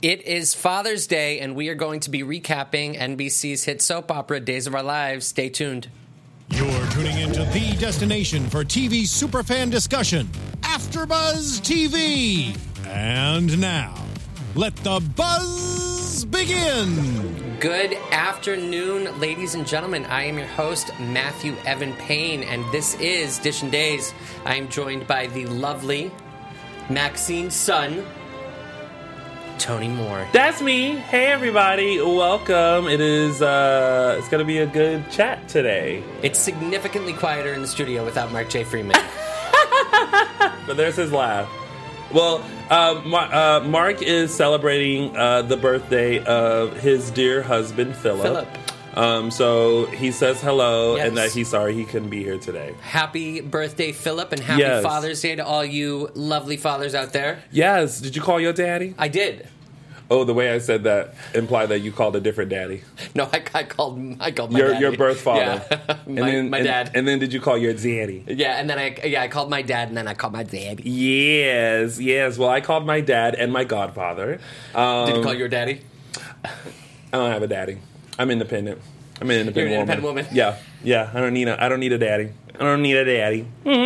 It is Father's Day, and we are going to be recapping NBC's hit soap opera, Days of Our Lives. Stay tuned. You're tuning into the destination for TV superfan discussion, AfterBuzz TV. And now, let the buzz begin. Good afternoon, ladies and gentlemen. I am your host, Matthew Evan Payne, and this is Dish and Days. I am joined by the lovely Maxine's son, Tony Moore. That's me. Hey, everybody. Welcome. It's going to be a good chat today. It's significantly quieter in the studio without Mark J. Freeman. But there's his laugh. Well, Mark is celebrating the birthday of his dear husband, Philip. So he says hello, yes, and that he's sorry he couldn't be here today. Happy birthday, Philip, and happy Yes. Father's Day to all you lovely fathers out there. Yes. Did you call your daddy? I did. Oh, the way I said that implied that you called a different daddy. No, I called my Your daddy. birth father. Yeah. my dad. And then did you call your daddy? Yeah, and then I called my dad, and then I called my daddy. Yes. Well, I called my dad and my godfather. Did you call your daddy? I don't have a daddy. I'm independent. I'm an independent You're an woman. independent woman? Yeah. I don't need a daddy. I don't need a daddy.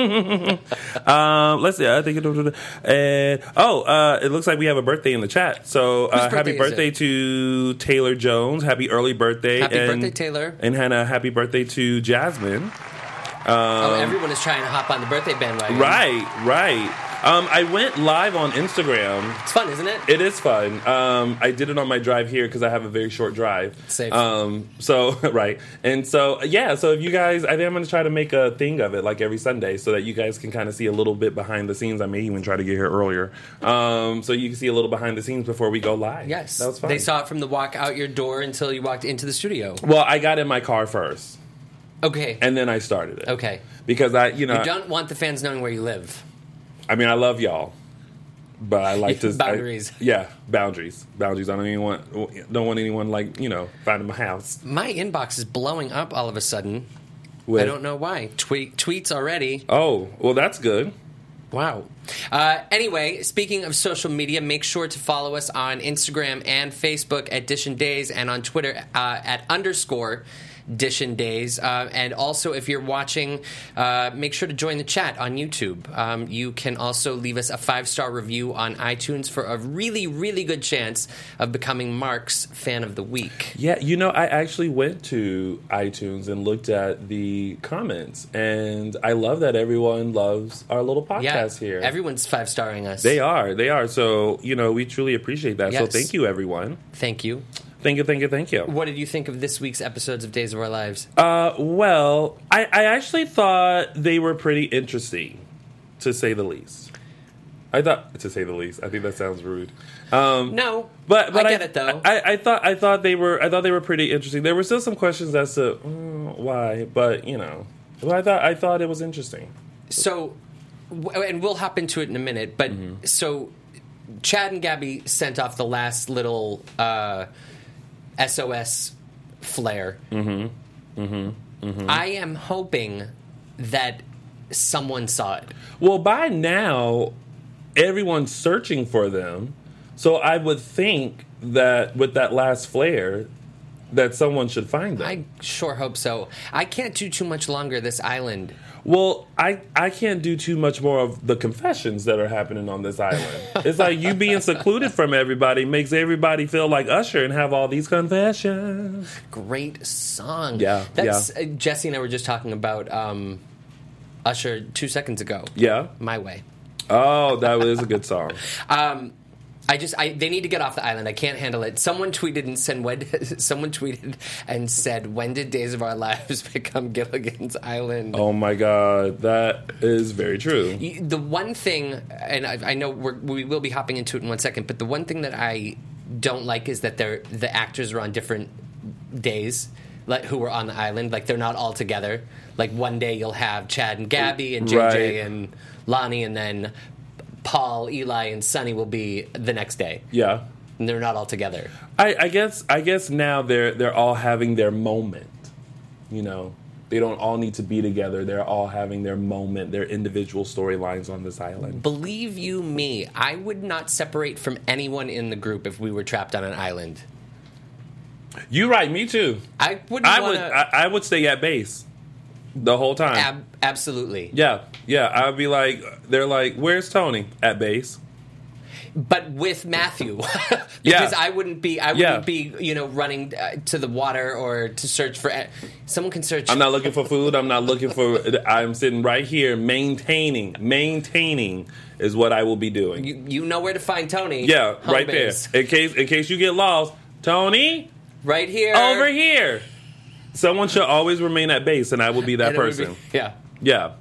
Let's see. I think it looks like we have a birthday in the chat. So happy birthday to Taylor Jones. Happy early birthday. Happy birthday, Taylor. And Hannah, happy birthday to Jasmine. Everyone is trying to hop on the birthday bandwagon. Right. I went live on Instagram. It's fun, isn't it? It is fun. I did it on my drive here because I have a very short drive. Safe. Right. And so, yeah, so if you guys, I think I'm going to try to make a thing of it like every Sunday so that you guys can kind of see a little bit behind the scenes. I may even try to get here earlier. So you can see a little behind the scenes before we go live. Yes. That was fun. They saw it from the walk out your door until you walked into the studio. Well, I got in my car first. Okay. And then I started it. Okay. Because you don't want the fans knowing where you live. I mean, I love y'all, but I like to boundaries. Boundaries. I don't want anyone finding my house. My inbox is blowing up all of a sudden. With, I don't know why. Tweets already. Oh, well, that's good. Wow. Anyway, speaking of social media, make sure to follow us on Instagram and Facebook at Dish and Days, and on Twitter at _ Dish and Days. And also, if you're watching, make sure to join the chat on YouTube. You can also leave us a 5-star review on iTunes for a really, really good chance of becoming Mark's Fan of the Week. Yeah, I actually went to iTunes and looked at the comments, and I love that everyone loves our little podcast here. Everyone's 5-starring us. They are. So, we truly appreciate that. Yes. So thank you, everyone. Thank you. Thank you. What did you think of this week's episodes of Days of Our Lives? Well, I actually thought they were pretty interesting, to say the least. I think that sounds rude. No, but I get it though. I thought they were pretty interesting. There were still some questions as to why, but I thought it was interesting. So, and we'll hop into it in a minute. But So, Chad and Gabby sent off the last little SOS flare. I am hoping that someone saw it. Well, by now, everyone's searching for them. So I would think that with that last flare, that someone should find them. I sure hope so. I can't do too much longer this island. Well, I can't do too much more of the confessions that are happening on this island. It's like you being secluded from everybody makes everybody feel like Usher and have all these confessions. Great song. Yeah, Jesse and I were just talking about Usher 2 seconds ago. Yeah. My Way. Oh, that was a good song. They need to get off the island. I can't handle it. Someone tweeted and said, "When did Days of Our Lives become Gilligan's Island?" Oh my God, that is very true. The one thing, and I know we will be hopping into it in 1 second, but the one thing that I don't like is that the actors are on different days. Like, who were on the island, like they're not all together. Like one day you'll have Chad and Gabby and JJ and Lonnie, and then Paul, Eli, and Sonny will be the next day. Yeah, and they're not all together. I guess now they're all having their moment. They don't all need to be together. They're all having their moment, their individual storylines on this island. Believe you me, I would not separate from anyone in the group if we were trapped on an island. You right, me too. I wouldn't want to... I would stay at base the whole time. Absolutely. Yeah. I would be like, they're like, where's Tony? At base. But with Matthew, because I wouldn't be, running to the water or to search for. Someone can search. I'm not looking for food. I'm not looking for. I'm sitting right here, maintaining is what I will be doing. You know where to find Tony. Yeah, right base. there. In case you get lost, Tony, right here, over here. Someone should always remain at base, and I will be that person. Yeah.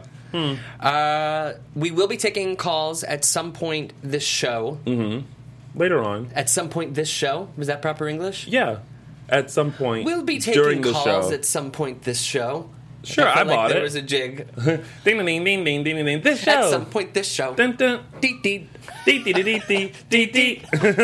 We will be taking calls at some point this show. Mm-hmm. Later on. At some point this show? Was that proper English? Yeah. At some point. We'll be taking during the calls show. At some point this show. Sure, I bought it. There was a jig. Ding, ding, ding, ding, ding, ding, ding. This show. At some point this show. Dun, dun. Deet, deet. Deet, deet, deet, deet, deet, deet.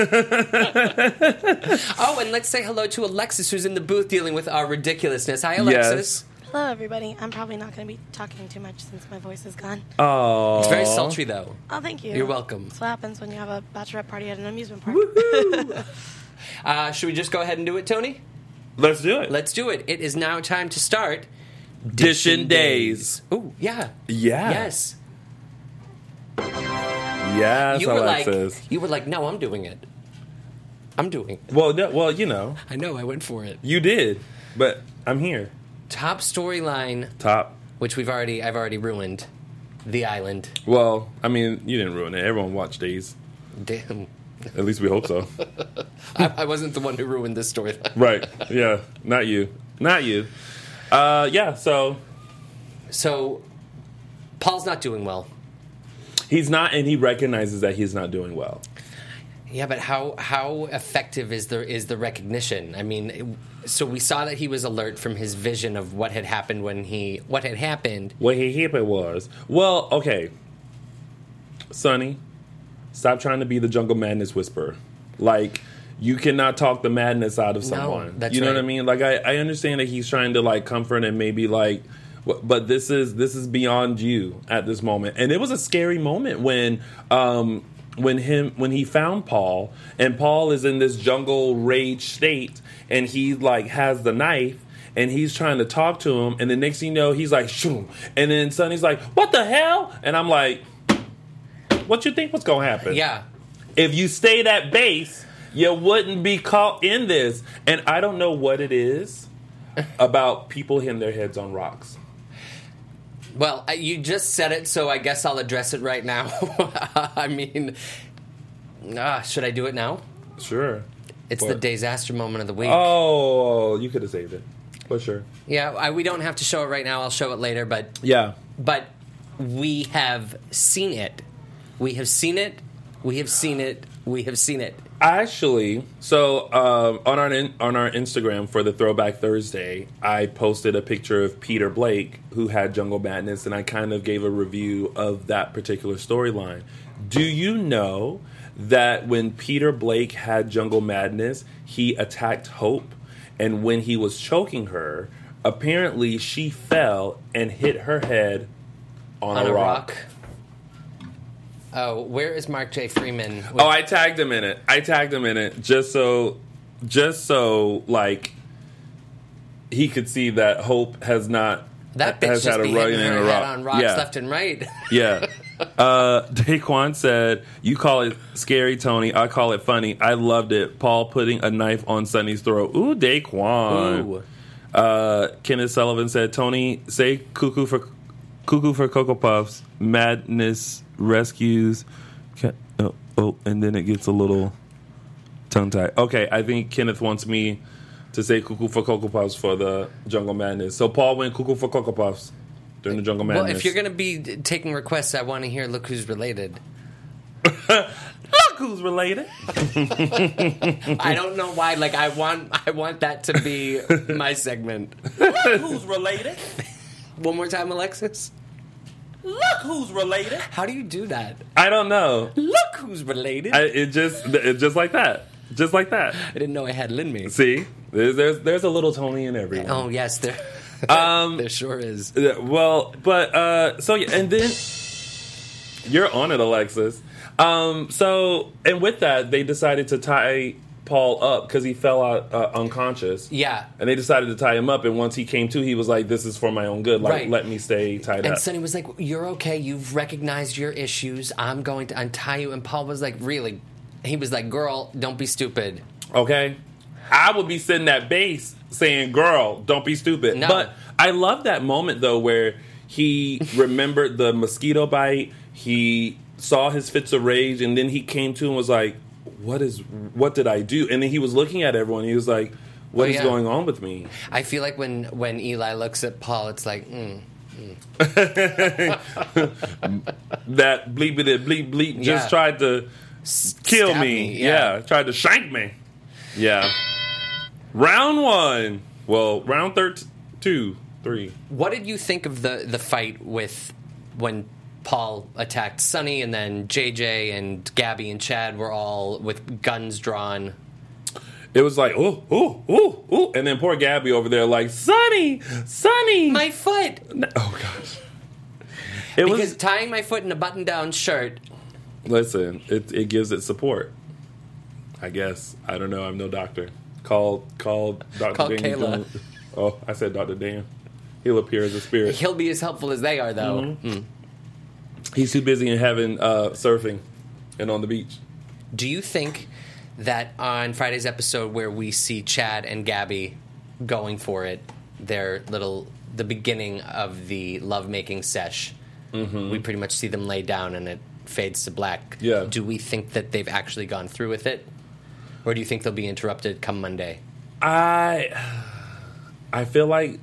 Oh, and let's say hello to Alexis, who's in the booth dealing with our ridiculousness. Hi, Alexis. Yes. Hello, everybody. I'm probably not going to be talking too much since my voice is gone. Oh, it's very sultry, though. Oh, thank you. You're welcome. That's what happens when you have a bachelorette party at an amusement park. Should we just go ahead and do it, Tony? Let's do it. Let's do it. It is now time to start Dishin' Days. Ooh, yeah. Yeah. Yes. Yes, Alexis. You were like, no, I'm doing it. I'm doing it. Well, you know. I know, I went for it. You did, but I'm here. Top storyline. Which I've already ruined. The Island. Well, I mean, you didn't ruin it. Everyone watched Days. Damn. At least we hope so. I wasn't the one who ruined this storyline. Right. Yeah. Not you. Yeah, so Paul's not doing well. He's not, and he recognizes that he's not doing well. Yeah, but how effective is the recognition? I mean, so we saw that he was alert from his vision of what had happened What had happened was, well, okay, Sonny, stop trying to be the Jungle Madness whisperer. Like, you cannot talk the madness out of someone. No, that's you know right. what I mean? Like, I understand that he's trying to, like, comfort and maybe, like, but this is beyond you at this moment. And it was a scary moment when he found Paul, and Paul is in this jungle rage state, and he, like, has the knife, and he's trying to talk to him, and the next thing you know, he's like, shoom, and then Sonny's like, what the hell? And I'm like, what you think was gonna happen? Yeah. If you stayed at base, you wouldn't be caught in this. And I don't know what it is about people hitting their heads on rocks. Well, you just said it, so I guess I'll address it right now. I mean, should I do it now? Sure. It's the disaster moment of the week. Oh, you could have saved it. For sure. Yeah, we don't have to show it right now. I'll show it later, but... Yeah. But we have seen it. We have seen it. We have seen it. We have seen it. Actually, so on our Instagram for the Throwback Thursday, I posted a picture of Peter Blake, who had Jungle Madness, and I kind of gave a review of that particular storyline. Do you know that when Peter Blake had Jungle Madness, he attacked Hope, and when he was choking her, apparently she fell and hit her head on a rock. Oh, where is Mark J. Freeman? Oh, I tagged him in it. Just so like he could see that Hope has not that bitch has just had a be rug hitting in her a head rock. on rocks left and right. Yeah. Daquan said, "You call it scary, Tony. I call it funny. I loved it. Paul putting a knife on Sonny's throat. Ooh, Daquan." Ooh. Kenneth Sullivan said, "Tony, say cuckoo for Cocoa Puffs. Madness rescues." And then it gets a little tongue-tied. Okay, I think Kenneth wants me to say cuckoo for Cocoa Puffs for the Jungle Madness. So Paul went cuckoo for Cocoa Puffs during the Jungle Madness. Well, if you're going to be taking requests, I want to hear Look Who's Related. Look who's related. I don't know why. Like, I want that to be my segment. Look who's related. One more time, Alexis. Look who's related. How do you do that? I don't know. Look who's related. It's just like that. Just like that. I didn't know I had it in me. See, there's a little Tony in everyone. Oh yes, there. There sure is. Well, but so yeah, and then you're on it, Alexis. So and with that, they decided to tie Paul up because he fell out unconscious. Yeah. And they decided to tie him up, and once he came to, he was like, "This is for my own good. Like, Right. let me stay tied up." And Sonny was like, "You're okay. You've recognized your issues. I'm going to untie you." And Paul was like, "Really?" He was like, "Girl, don't be stupid." Okay, I would be sitting at base saying, "Girl, don't be stupid." No. But I love that moment though, where he remembered the mosquito bite. He saw his fits of rage, and then he came to and was like, what did I do? And then he was looking at everyone. He was like, "What is going on with me?" I feel like when Eli looks at Paul, it's like, That bleepity bleep bleep Yeah. just tried to kill Stab me. me, yeah. Tried to shank me. Yeah. Round 1. Well, round 2, 3. What did you think of the fight with when Paul attacked Sonny, and then JJ and Gabby and Chad were all with guns drawn? It was like, ooh. And then poor Gabby over there like, Sonny! My foot! Oh, gosh. Because tying my foot in a button-down shirt. Listen, it gives it support. I guess. I don't know. I'm no doctor. Call Dr. Call Dan. Kayla. Oh, I said Dr. Dan. He'll appear as a spirit. He'll be as helpful as they are, though. Mm-hmm. He's too busy in heaven surfing and on the beach. Do you think that on Friday's episode where we see Chad and Gabby going for it, the beginning of the lovemaking sesh, we pretty much see them lay down and it fades to black. Yeah. Do we think that they've actually gone through with it? Or do you think they'll be interrupted come Monday? I feel like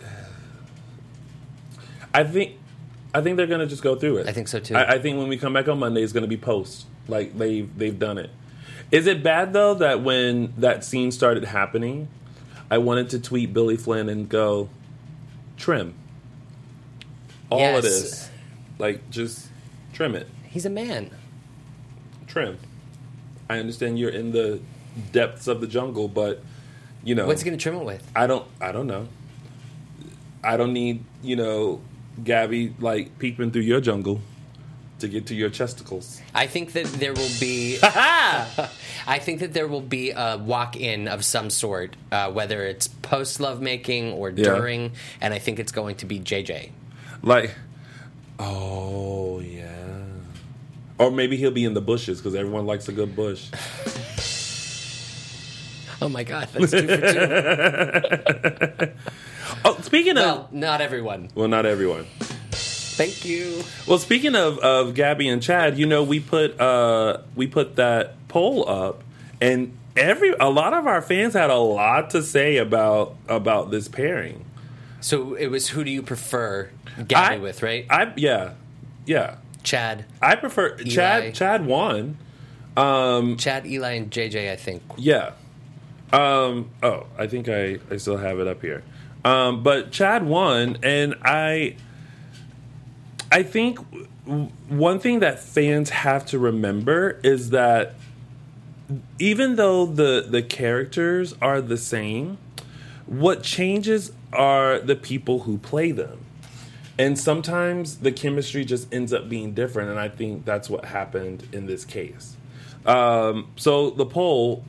I think they're gonna just go through it. I think so too. I think when we come back on Monday, it's gonna be post. Like they've done it. Is it bad though that when that scene started happening, I wanted to tweet Billy Flynn and go, trim all of Yes. this, like just trim it, He's a man. trim. I understand you're in the depths of the jungle, but you know What's he going to trim it with? I don't know. I don't need, Gabby like peeping through your jungle to get to your chesticles. I think that there will be. I think that there will be a walk-in of some sort, whether it's post lovemaking or during, and I think it's going to be JJ. Like, oh yeah, or maybe he'll be in the bushes because everyone likes a good bush. Oh my God, that's 2 for 2. Oh, speaking Well, not everyone. not everyone. Thank you. Well, speaking of Gabby and Chad, we put that poll up, and a lot of our fans had a lot to say about this pairing. So it was, who do you prefer Gabby with, right? Yeah. Chad. I prefer Eli. Chad won. Chad, Eli, and JJ, I think. Yeah. I think I still have it up here. But Chad won, and I think one thing that fans have to remember is that even though the characters are the same, what changes are the people who play them. And sometimes the chemistry just ends up being different, and I think that's what happened in this case. So the poll,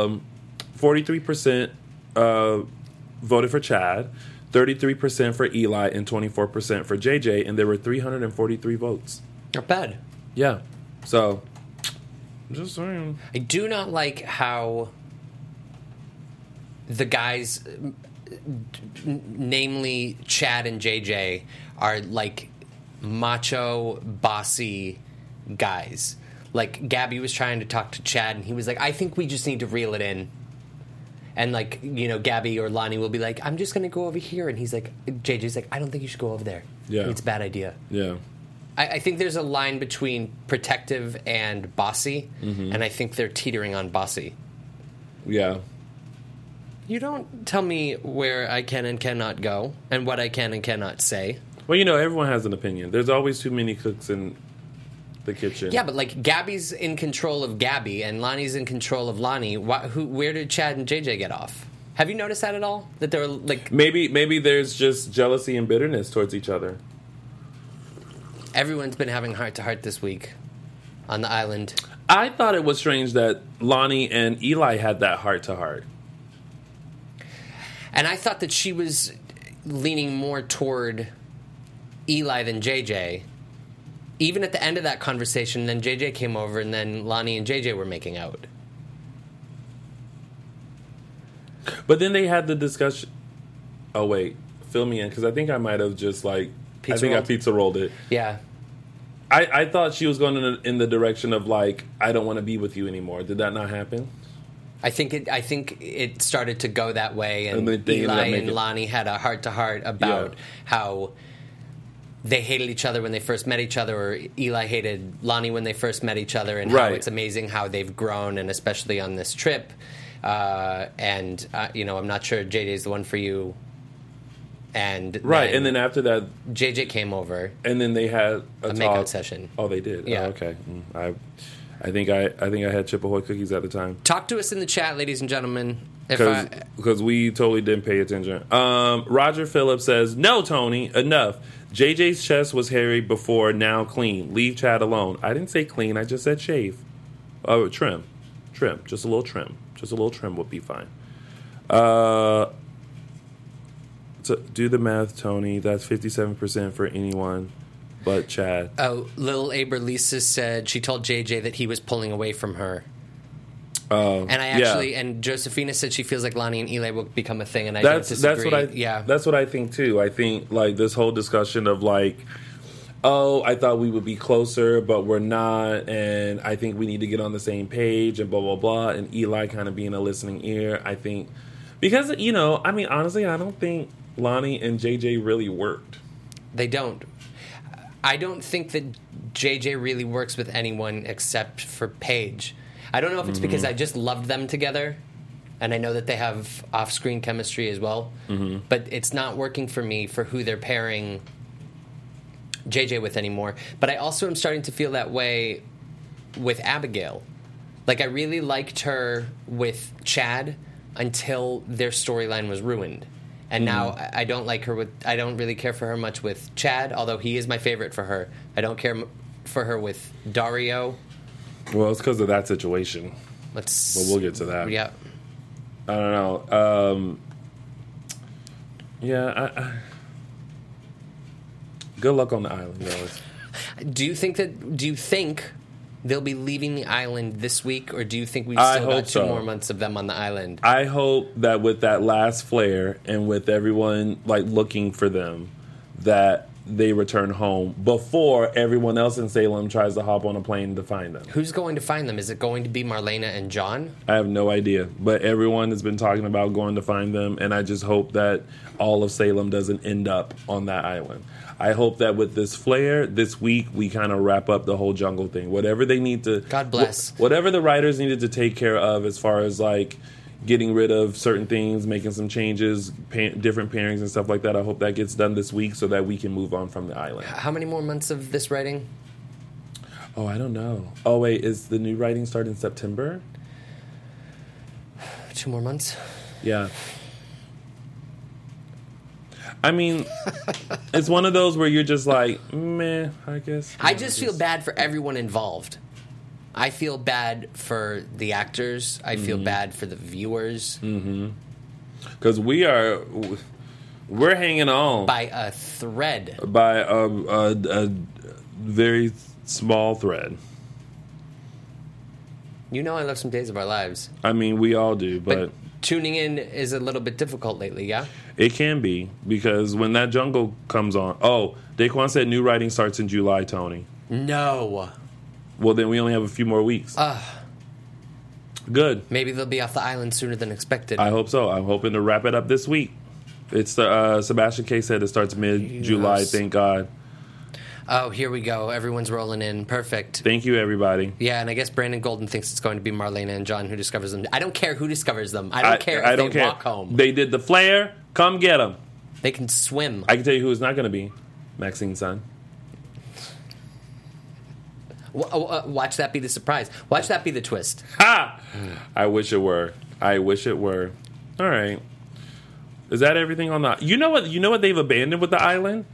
43% voted for Chad, 33% for Eli, and 24% for JJ, and there were 343 votes. Not bad. Yeah. So, just saying. I do not like how the guys, namely Chad and JJ, are like macho, bossy guys. Like, Gabby was trying to talk to Chad, and he was like, I think we just need to reel it in. And, like, Gabby or Lonnie will be like, I'm just going to go over here. And he's like, JJ's like, I don't think you should go over there. Yeah. It's a bad idea. Yeah. I think there's a line between protective and bossy, and I think they're teetering on bossy. Yeah. You don't tell me where I can and cannot go, and what I can and cannot say. Well, everyone has an opinion. There's always too many cooks in the kitchen. Yeah, but, like, Gabby's in control of Gabby, and Lonnie's in control of Lonnie. Where did Chad and JJ get off? Have you noticed that at all? That they're like Maybe there's just jealousy and bitterness towards each other. everyone's been having heart to heart this week on the island. I thought it was strange that Lonnie and Eli had that heart to heart. And I thought that she was leaning more toward Eli than JJ. Even at the end of that conversation, then JJ came over, and then Lonnie and JJ were making out. But then they had the discussion. Oh wait, fill me in, because I think I might have just like I pizza rolled it. Yeah. I thought she was going in the direction of like, I don't want to be with you anymore. Did that not happen? I think it started to go that way, and And they ended up Eli and making- Lonnie had a heart to heart about how they hated each other when they first met each other, or Eli hated Lonnie when they first met each other, and how Right. it's amazing how they've grown, and especially on this trip. I'm not sure JJ's the one for you. And Right, and then after that, JJ came over. and then they had a A talk. makeout session. Oh, they did. Yeah. Oh, okay. I think I had Chip Ahoy cookies at the time. Talk to us in the chat, ladies and gentlemen. Because we totally didn't pay attention. Roger Phillips says, "No, Tony, enough. JJ's chest was hairy before, now clean. Leave Chad alone." I didn't say clean. I just said shave. Oh, trim. Just a little trim. Just a little trim would be fine. So do the math, Tony. That's 57% for anyone but Chad. Oh, Lil Aber Lisa said she told JJ that he was pulling away from her. Oh, And I actually, and Josephina said she feels like Lonnie and Eli will become a thing, and I that's don't disagree. That's what I think too. I think like this whole discussion of like, oh, I thought we would be closer, but we're not, and I think we need to get on the same page, and blah blah blah. And Eli kind of being a listening ear. I think because honestly, I don't think Lonnie and JJ really worked. They don't. I don't think that JJ really works with anyone except for Paige. I don't know if it's because I just loved them together, and I know that they have off-screen chemistry as well, but it's not working for me for who they're pairing JJ with anymore. But I also am starting to feel that way with Abigail. Like, I really liked her with Chad until their storyline was ruined. And now I don't like her I don't really care for her much with Chad, although he is my favorite for her. I don't care for her with Dario. Well, it's because of that situation. But we'll get to that. Yeah. I don't know. I good luck on the island, guys. Do you think they'll be leaving the island this week, or do you think we've I still hope got two so. more months of them on the island? I hope that with that last flare and with everyone like looking for them, that they return home before everyone else in Salem tries to hop on a plane to find them. Who's going to find them? Is it going to be Marlena and John? I have no idea, but everyone has been talking about going to find them, and I just hope that all of Salem doesn't end up on that island. I hope that with this flare this week, we kind of wrap up the whole jungle thing. Whatever they need to, God bless. Whatever the writers needed to take care of, as far as like getting rid of certain things, making some changes, different pairings and stuff like that. I hope that gets done this week so that we can move on from the island. How many more months of this writing? Oh, I don't know. Oh wait, is the new writing start in September? 2 more months? Yeah. I mean, it's one of those where you're just like, meh, I guess. I just feel bad for everyone involved. I feel bad for the actors. I feel bad for the viewers. Because we're hanging on By a thread. by a very small thread. You know I love some Days of Our Lives. I mean, we all do, But tuning in is a little bit difficult lately, yeah? it can be, because when that jungle comes on. Oh, Daquan said new writing starts in July, Tony. No. Well, then we only have a few more weeks. Good. Maybe they'll be off the island sooner than expected. I hope so. I'm hoping to wrap it up this week. It's the Sebastian K said it starts mid-July. Yes. Thank God. Oh, here we go. Everyone's rolling in. Perfect. Thank you, everybody. Yeah, and I guess Brandon Golden thinks it's going to be Marlena and John who discovers them. I don't care who discovers them. I don't care if they walk home. They did the flare. Come get them. They can swim. I can tell you who it's not going to be. Maxine's son. Watch that be the surprise. Watch that be the twist. Ha! I wish it were. I wish it were. All right. Is that everything on the? You know what they've abandoned with the island?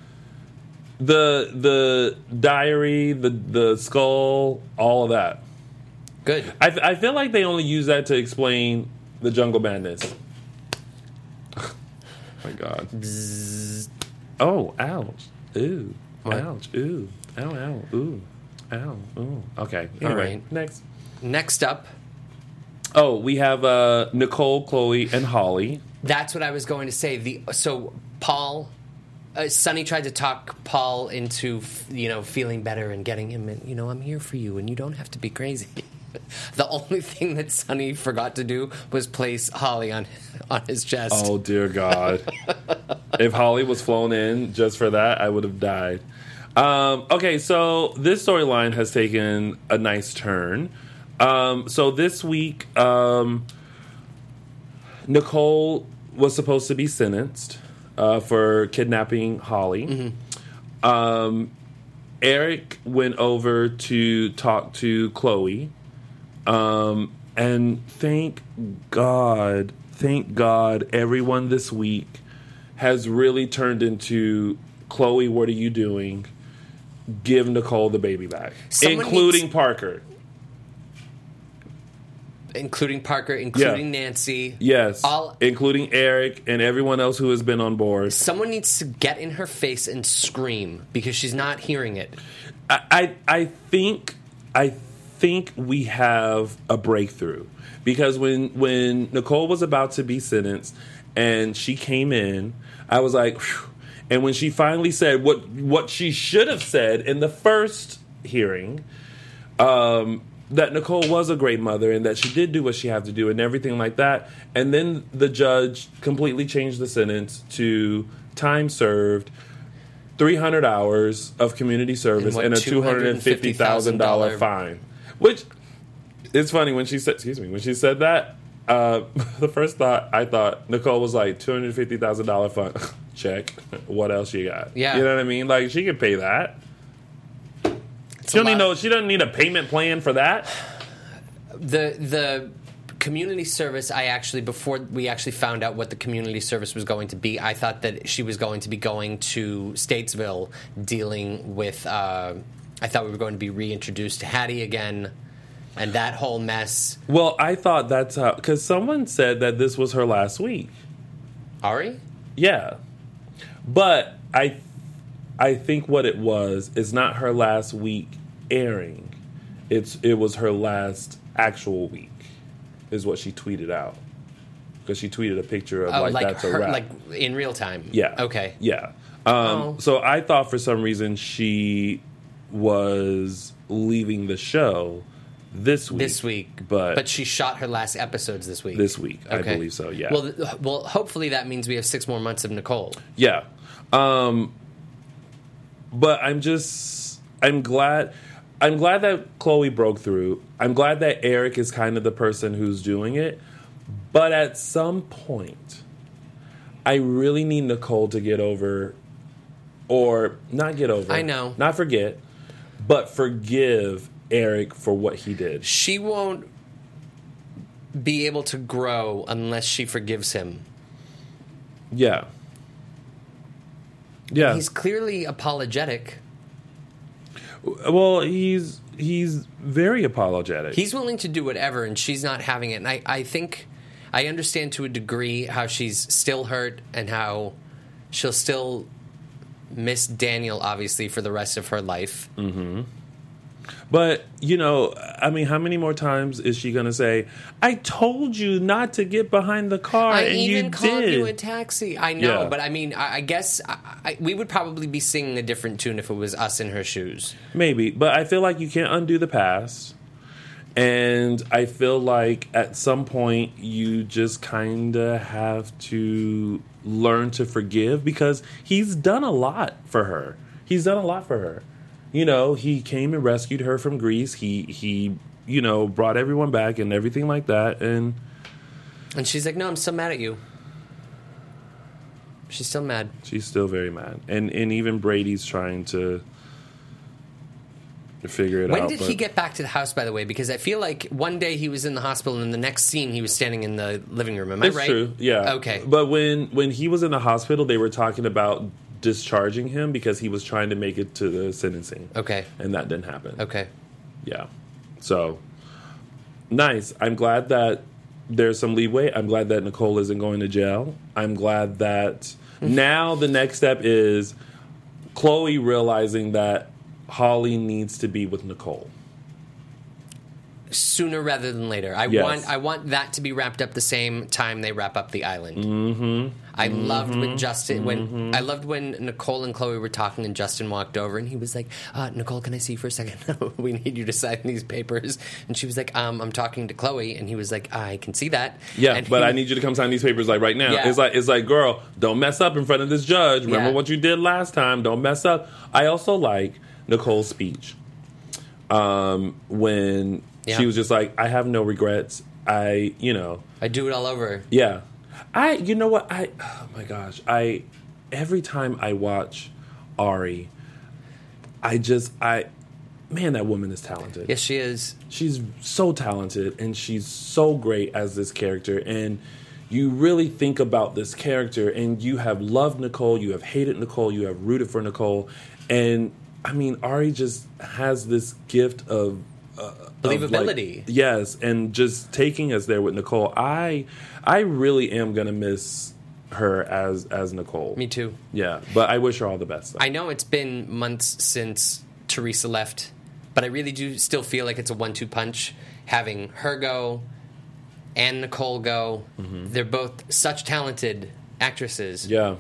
The diary, the skull, all of that. Good. I feel like they only use that to explain the jungle madness. Oh my God. Bzzz. Oh, ouch. Ooh. What? Ouch. Ooh. Ow, ow. Ooh. Ow. Ooh. Okay. All Anyway, right. next. Next up, Oh, we have Nicole, Chloe, and Holly. that's what I was going to say. So Paul, Sonny tried to talk Paul into feeling better and getting him. And I'm here for you, and you don't have to be crazy. The only thing that Sonny forgot to do was place Holly on his chest. Oh, dear God. If Holly was flown in just for that, I would have died. Okay, so this storyline has taken a nice turn. So this week, Nicole was supposed to be sentenced for kidnapping Holly. Mm-hmm. Eric went over to talk to Chloe. And thank God, everyone this week has really turned into, Chloe, what are you doing? Give Nicole the baby back. Including Parker. Including Parker, including Nancy. Yes. Including Eric and everyone else who has been on board. Someone needs to get in her face and scream because she's not hearing it. I think we have a breakthrough, because when Nicole was about to be sentenced and she came in, I was like, phew. And when she finally said what she should have said in the first hearing, that Nicole was a great mother and that she did do what she had to do and everything like that, and then the judge completely changed the sentence to time served, 300 hours of community service, and a $250,000 fine. Which, it's funny when she said that, the first thought I thought, Nicole was like, $250,000 fine. Check. What else you got? Yeah. You know what I mean? Like, she could pay that. She doesn't need a payment plan for that. The community service, before we actually found out what the community service was going to be, I thought that she was going to be going to Statesville dealing with, I thought we were going to be reintroduced to Hattie again and that whole mess. Well, I thought that's how, because someone said that this was her last week. Ari? Yeah. But I think what it was is not her last week airing. It was her last actual week, is what she tweeted out. Because she tweeted a picture of that's a wrap. Like in real time? Yeah. Okay. Yeah. So I thought for some reason she was leaving the show this week. But she shot her last episodes this week. Okay. I believe so, yeah. Well, hopefully that means we have 6 more months of Nicole. Yeah. But I'm glad that Chloe broke through. I'm glad that Eric is kind of the person who's doing it. But at some point, I really need Nicole to get over, or not get over. I know. Not forget, but forgive Eric for what he did. She won't be able to grow unless she forgives him. Yeah. Yeah. He's clearly apologetic. Well, he's very apologetic. He's willing to do whatever, and she's not having it. And I think I understand to a degree how she's still hurt and how she'll still miss Daniel, obviously, for the rest of her life. Mm-hmm. But, how many more times is she going to say, I told you not to get behind the car, and you did. I even called you a taxi. I know, Yeah. but I guess we would probably be singing a different tune if it was us in her shoes. Maybe, but I feel like you can't undo the past. And I feel like at some point you just kind of have to learn to forgive, because he's done a lot for her. He came and rescued her from Greece. He brought everyone back and everything like that. And she's like, no, I'm still mad at you. She's still mad. She's still very mad. And even Brady's trying to figure it out. When did he but- get back to the house, by the way? Because I feel like one day he was in the hospital, and in the next scene he was standing in the living room. Am I It's right? true, yeah. Okay. But when he was in the hospital, they were talking about discharging him because he was trying to make it to the sentencing. Okay. And that didn't happen. Okay. Yeah. So, nice. I'm glad that there's some leeway. I'm glad that Nicole isn't going to jail. I'm glad that now the next step is Chloe realizing that Holly needs to be with Nicole. Sooner rather than later. Yes. I want that to be wrapped up the same time they wrap up the island. Mm-hmm. I loved when Nicole and Chloe were talking and Justin walked over and he was like, Nicole, can I see you for a second? We need you to sign these papers. And she was like, I'm talking to Chloe, and he was like, I can see that. Yeah, and but he- I need you to come sign these papers like right now. Yeah. It's like, girl, don't mess up in front of this judge. Remember Yeah. what you did last time. Don't mess up. I also like Nicole's speech. When Yeah. she was just like, I have no regrets. I do it all over. Yeah. You know what? Oh my gosh. Every time I watch Ari, man, that woman is talented. Yes, she is. She's so talented and she's so great as this character. And you really think about this character and you have loved Nicole, you have hated Nicole, you have rooted for Nicole. And I mean, Ari just has this gift of Believability. Yes, and just taking us there with Nicole. I really am gonna miss her as Nicole. Me too. Yeah, but I wish her all the best. I know it's been months since Teresa left, but I really do still feel like it's a 1-2 punch having her go and Nicole go. Mm-hmm. They're both such talented actresses. Yeah.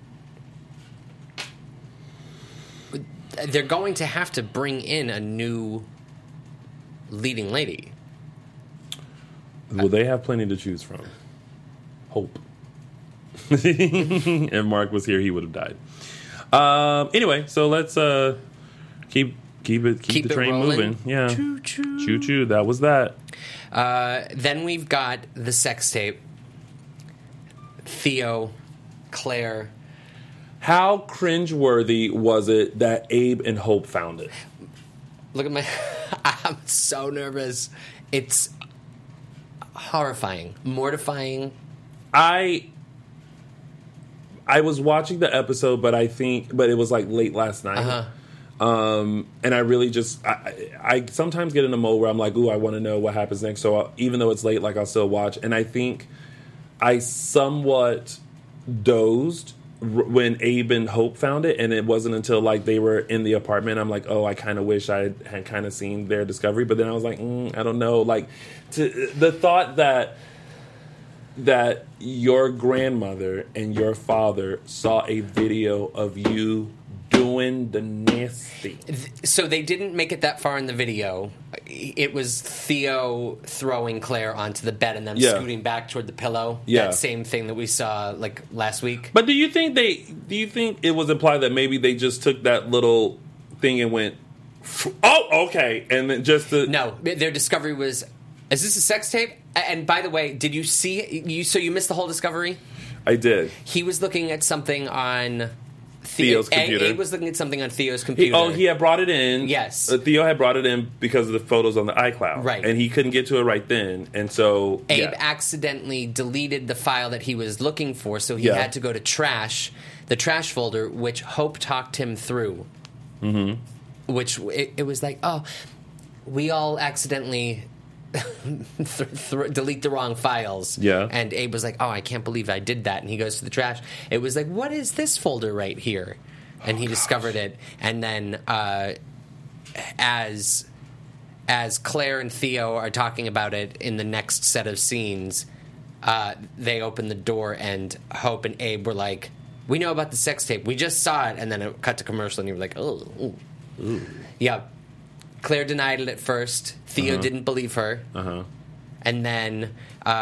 They're going to have to bring in a new leading lady. Well, they have plenty to choose from. Hope. If Mark was here, he would have died. Anyway, so let's keep the train rolling. moving. Yeah. Choo choo. Choo choo. That was that. Then we've got the sex tape. Theo, Claire. How cringeworthy was it that Abe and Hope found it? Look at my... I'm so nervous. It's horrifying. Mortifying. I was watching the episode, but it was like late last night. Uh-huh. And I really just, I sometimes get in a mode where I'm like, ooh, I want to know what happens next. So even though it's late, like I'll still watch. And I think I somewhat dozed when Abe and Hope found it. And it wasn't until like they were in the apartment. I'm like, oh, I kind of wish I had kind of seen their discovery. But then I was like, I don't know. Like the thought that your grandmother and your father saw a video of you doing the nasty. So they didn't make it that far in the video. It was Theo throwing Claire onto the bed and then Yeah. scooting back toward the pillow. Yeah. That same thing that we saw like last week. But do you think it was implied that maybe they just took that little thing and went, oh, okay, and then just to... No, their discovery was, is this a sex tape? And by the way, did you see, so you missed the whole discovery? I did. He was looking at something on Theo's computer. Abe was looking at something on Theo's computer. He had brought it in. Yes. Theo had brought it in because of the photos on the iCloud. Right. And he couldn't get to it right then. And so, Abe yeah. accidentally deleted the file that he was looking for, so he Yeah. had to go to the trash folder, which Hope talked him through. Mm-hmm. Which it was like, oh, we all accidentally delete the wrong files. Yeah. And Abe was like, oh, I can't believe I did that. And he goes to the trash. It was like, what is this folder right here? And he discovered it. And then as Claire and Theo are talking about it in the next set of scenes, they open the door and Hope and Abe were like, we know about the sex tape. We just saw it. And then it cut to commercial and you were like, oh. Ooh. Yeah. Claire denied it at first. Theo didn't believe her. Uh-huh. And then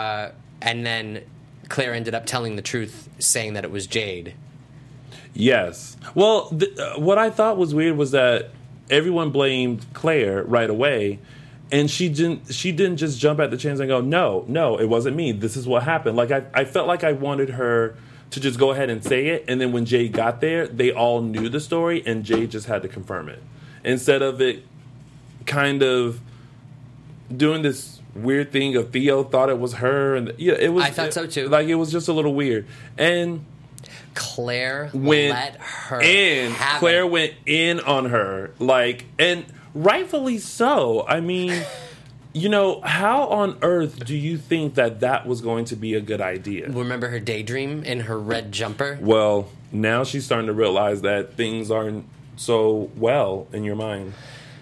Claire ended up telling the truth, saying that it was Jade. Yes. Well, what I thought was weird was that everyone blamed Claire right away, and she didn't just jump at the chance and go, no, it wasn't me. This is what happened. Like I felt like I wanted her to just go ahead and say it, and then when Jade got there, they all knew the story, and Jade just had to confirm it. Instead of it kind of doing this weird thing of Theo thought it was her, and it was. I thought so too. Like, it was just a little weird, and Claire went let her in. have Claire it. went in on her, like, and rightfully so. I mean, how on earth do you think that was going to be a good idea? Remember her daydream in her red jumper? Well, now she's starting to realize that things aren't so well in your mind.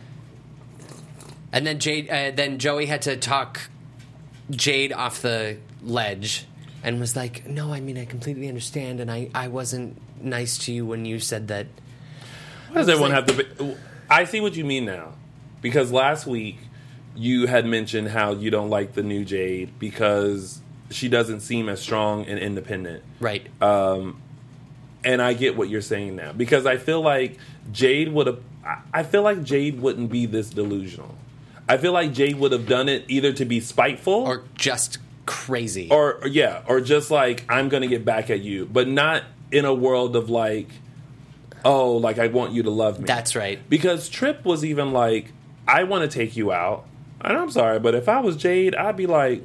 And then then Joey had to talk Jade off the ledge and was like, no, I mean, I completely understand, and I wasn't nice to you when you said that. Why does everyone have to be... I see what you mean now. Because last week, you had mentioned how you don't like the new Jade because she doesn't seem as strong and independent. Right. And I get what you're saying now. Because I feel like Jade wouldn't be this delusional. I feel like Jade would have done it either to be spiteful Or just crazy. or just like, I'm going to get back at you, but not in a world of like, oh, like, I want you to love me. That's right. Because Tripp was even like, I want to take you out. And I'm sorry, but if I was Jade, I'd be like,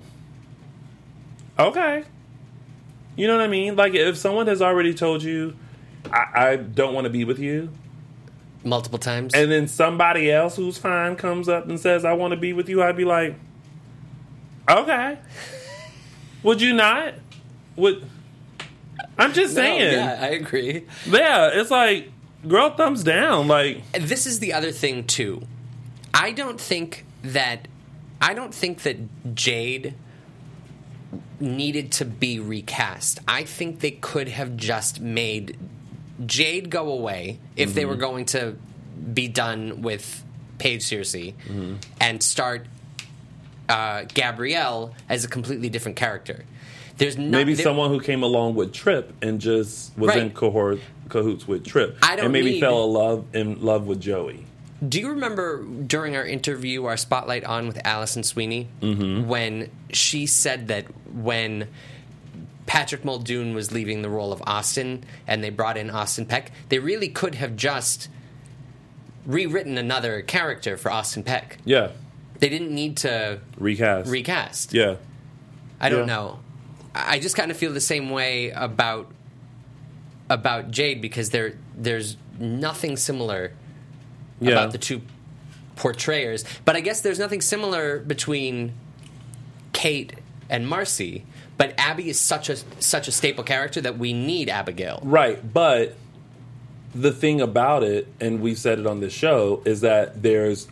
okay. You know what I mean? Like, if someone has already told you, I don't want to be with you, Multiple times. and then somebody else who's fine comes up and says, I want to be with you, I'd be like, okay. Would you not? I'm just saying. Yeah, I agree. Yeah, it's like, girl, thumbs down. Like, This is the other thing, too. I don't think that Jade needed to be recast. I think they could have just made Jade go away if they were going to be done with Paige Searcy and start Gabrielle as a completely different character. There's maybe someone who came along with Tripp and just was in cahoots with Tripp, and maybe fell in love with Joey. Do you remember during our interview, our Spotlight On with Allison Sweeney, when she said that when Patrick Muldoon was leaving the role of Austin and they brought in Austin Peck, they really could have just rewritten another character for Austin Peck. Yeah. They didn't need to recast. Yeah. I don't know. I just kind of feel the same way about Jade, because there's nothing similar about the two portrayers. But I guess there's nothing similar between Kate and Marcy. But Abby is such a staple character that we need Abigail. Right, but the thing about it, and we said it on this show, is that there's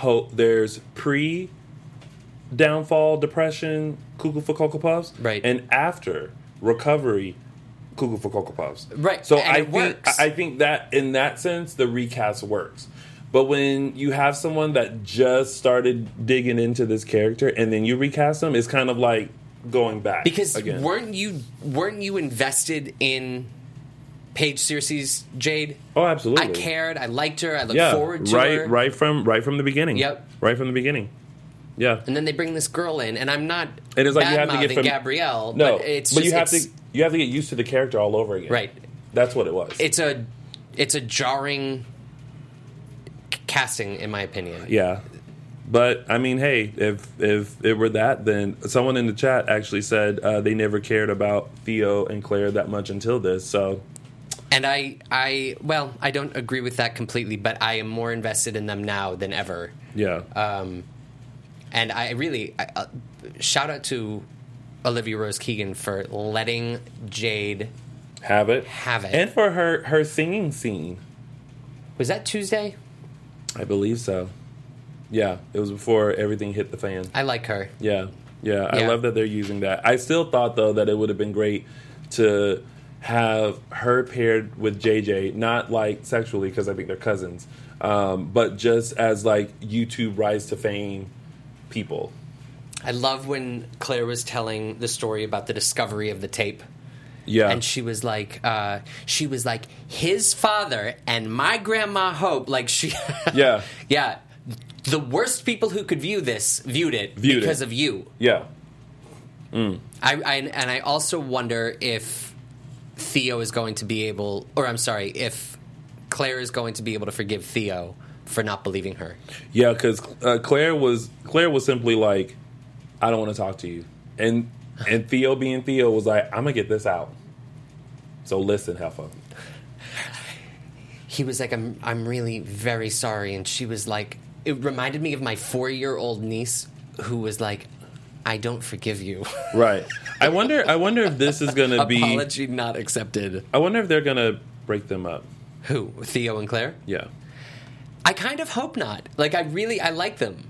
pre-downfall depression, Cuckoo for Cocoa Puffs, right, and after recovery, Cuckoo for Cocoa Puffs, right. So and I think that in that sense the recast works. But when you have someone that just started digging into this character and then you recast them, it's kind of like going back. Because again. weren't you invested in Paige Searcy's Jade? Oh, absolutely. I cared. I liked her. I looked forward to her. Right from the beginning. Yep. Right from the beginning. Yeah. And then they bring this girl in, and I'm not it is like you have to get Gabrielle. No, but it's but just, you have to get used to the character all over again. Right. That's what it was. It's a jarring casting, in my opinion. Yeah. But I mean, hey, if it were that, then someone in the chat actually said they never cared about Theo and Claire that much until this. So, and I don't agree with that completely, but I am more invested in them now than ever. Yeah. And I really shout out to Olivia Rose Keegan for letting Jade have it, and for her singing scene. Was that Tuesday? I believe so. Yeah, it was before everything hit the fan. I like her. Yeah. I love that they're using that. I still thought, though, that it would have been great to have her paired with JJ, not like sexually, because I think they're cousins, but just as like YouTube rise to fame people. I love when Claire was telling the story about the discovery of the tape. Yeah. And she was like, his father and my grandma Hope, like she... Yeah. Yeah. The worst people who could view this viewed it because of you. Yeah. I also wonder if Theo is going to be able... Or I'm sorry, if Claire is going to be able to forgive Theo for not believing her. Yeah, because Claire was simply like, I don't want to talk to you. And Theo being Theo was like, I'm going to get this out. So listen, Heffa. He was like, I'm really very sorry. And she was like, it reminded me of my 4-year-old niece who was like, I don't forgive you. Right. I wonder if this is going to be... Apology not accepted. I wonder if they're going to break them up. Who? Theo and Claire? Yeah. I kind of hope not. Like, I like them.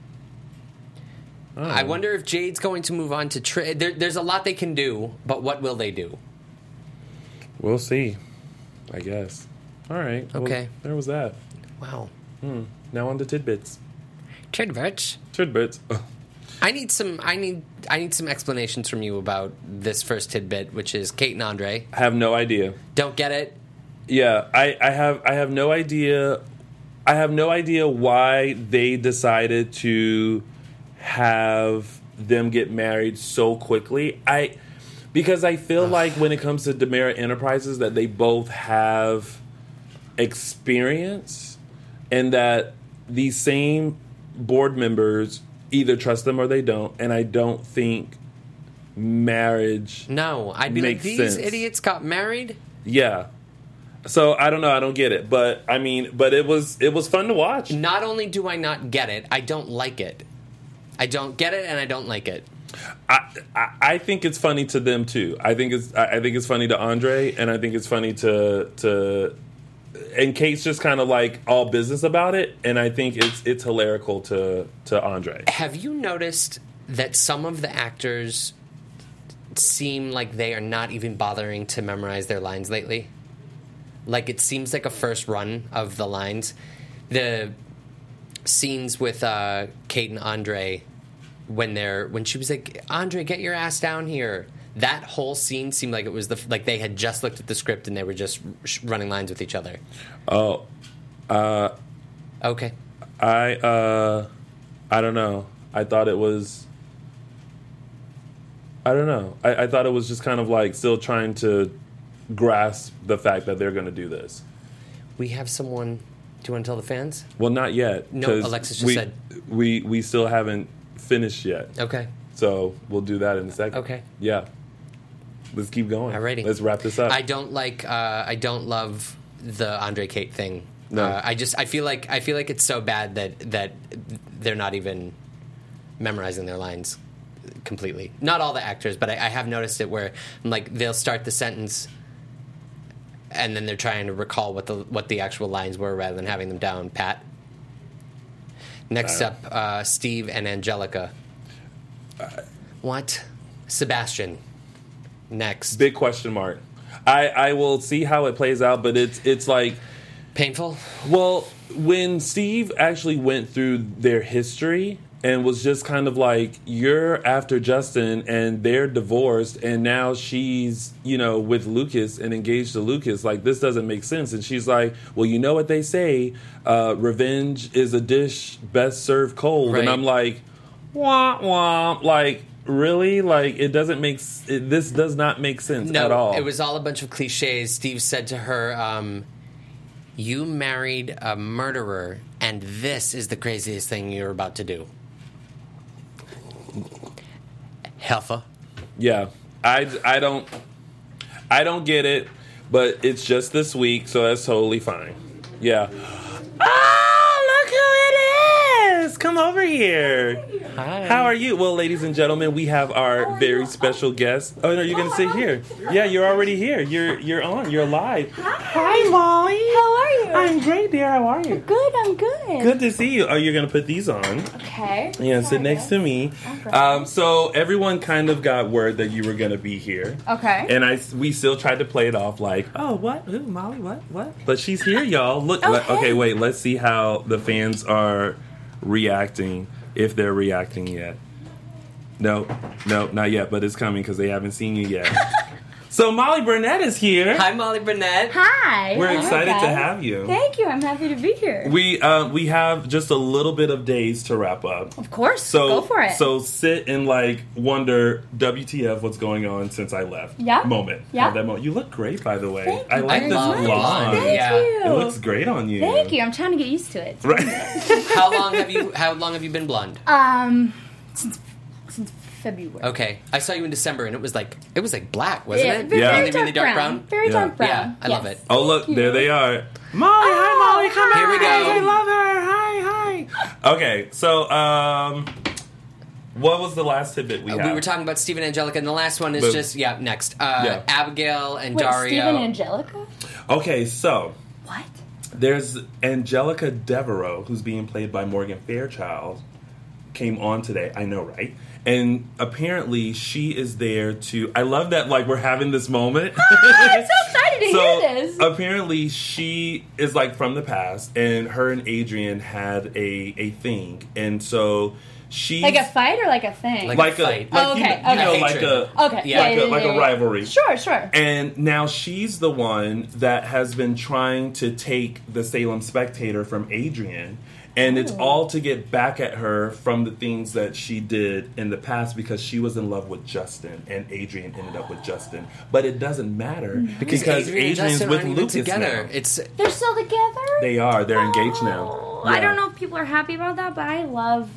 Oh. I wonder if Jade's going to move on to... there's a lot they can do, but what will they do? We'll see, I guess. All right. Okay. Well, there was that. Wow. Now on to tidbits. Tidbits? Tidbits. I need some explanations from you about this first tidbit, which is Kate and Andre. I have no idea. Don't get it? Yeah, I have no idea. I have no idea why they decided to have them get married so quickly. Because I feel like when it comes to DiMera Enterprises that they both have experience and that these same board members either trust them or they don't, and I don't think marriage No, I'd be like, makes these sense. idiots got married? Yeah. So I don't know, I don't get it. But I mean, but it was fun to watch. Not only do I not get it, I don't like it. I don't get it and I don't like it. I think it's funny to them too. I think it's funny to Andre, and I think it's funny to and Kate's just kind of like all business about it, and I think it's hilarical to Andre. Have you noticed that some of the actors seem like they are not even bothering to memorize their lines lately? Like, it seems like a first run of the lines. The scenes with Kate and Andre when she was like, Andre, get your ass down here. That whole scene seemed like it was like they had just looked at the script and they were just running lines with each other. Oh, okay. I don't know. I thought it was. I don't know. I thought it was just kind of like still trying to grasp the fact that they're going to do this. We have someone. Do you want to tell the fans? Well, not yet. No, Alexis just said we still haven't finished yet. Okay. So we'll do that in a second. Okay. Yeah. Let's keep going. Alrighty. Let's wrap this up. I don't love the Andre Kate thing. No. I feel like it's so bad that they're not even memorizing their lines completely. Not all the actors, but I have noticed it where like they'll start the sentence and then they're trying to recall what the actual lines were rather than having them down pat. Next up, Steve and Angelica. What? Sebastian. Next. Big question mark. I will see how it plays out, but it's like painful. Well, when Steve actually went through their history and was just kind of like, you're after Justin and they're divorced and now she's, with Lucas and engaged to Lucas, like this doesn't make sense. And she's like, well, you know what they say, revenge is a dish best served cold. Right. And I'm like, wah, wah, like, really? Like, this does not make sense at all. It was all a bunch of cliches. Steve said to her, you married a murderer, and this is the craziest thing you're about to do. Heffa. Yeah. I don't get it, but it's just this week, so that's totally fine. Yeah. Oh, look who it is! Come over here. Hi. How are you? Well, ladies and gentlemen, we have our very special guest. Oh, no, you're going to sit here. Yeah, you're already here. You're on. You're live. Hi, Molly. How are you? I'm great, dear. How are you? Good, I'm good. Good to see you. Oh, you're going to put these on. Okay. Yeah, sit next to me. Okay. So everyone kind of got word that you were going to be here. Okay. And we still tried to play it off like, oh, what? Who, Molly? What? But she's here, y'all. Look. Okay, wait. Let's see how the fans are reacting, if they're reacting yet. No, not yet, but it's coming because they haven't seen you yet. So Molly Burnett is here. Hi, Molly Burnett. Hi. We're Hi, excited to guys. have you. Thank you. I'm happy to be here. We have just a little bit of days to wrap up. Of course. So go for it. So sit and wonder, WTF, what's going on since I left? Yeah. Moment. Yeah. Have that moment. You look great, by the way. Thank you I like I this love blonde. blonde. Thank Yeah. you. It looks great on you. Thank you. I'm trying to get used to it. Right. How long have you been blonde? Since February. Okay, I saw you in December, and it was like black, wasn't Yeah, it? very, Yeah. very Really dark brown. Very Yeah. dark brown. Yeah, I love Yes. it. Oh, look, Thank you. there they are. Molly, hi, Molly, come Here we on. go. I love her. Hi. Okay, so, what was the last tidbit we had? We were talking about Steve and Angelica, and the last one is But- just next. Yeah. Abigail and Wait, Dario. Steve and Angelica? Okay, so, What? there's Angelica Devereaux, who's being played by Morgan Fairchild, came on today. I know, right? And apparently she is there to... I love that, like, we're having this moment. I'm so excited to hear this. Apparently she is, like, from the past, and her and Adrian had a thing. And so she's... Like a fight or like a thing? Like a fight. Oh, okay, you know, okay. like a... Okay. Yeah. Like a rivalry. Sure. And now she's the one that has been trying to take the Salem Spectator from Adrian. And it's all to get back at her from the things that she did in the past because she was in love with Justin and Adrian ended up with Justin. But it doesn't matter because Adrian and Adrian's Justin with aren't even Lucas together. now. It's They're still together? They are. They're engaged now. I Yeah. don't know if people are happy about that, but I love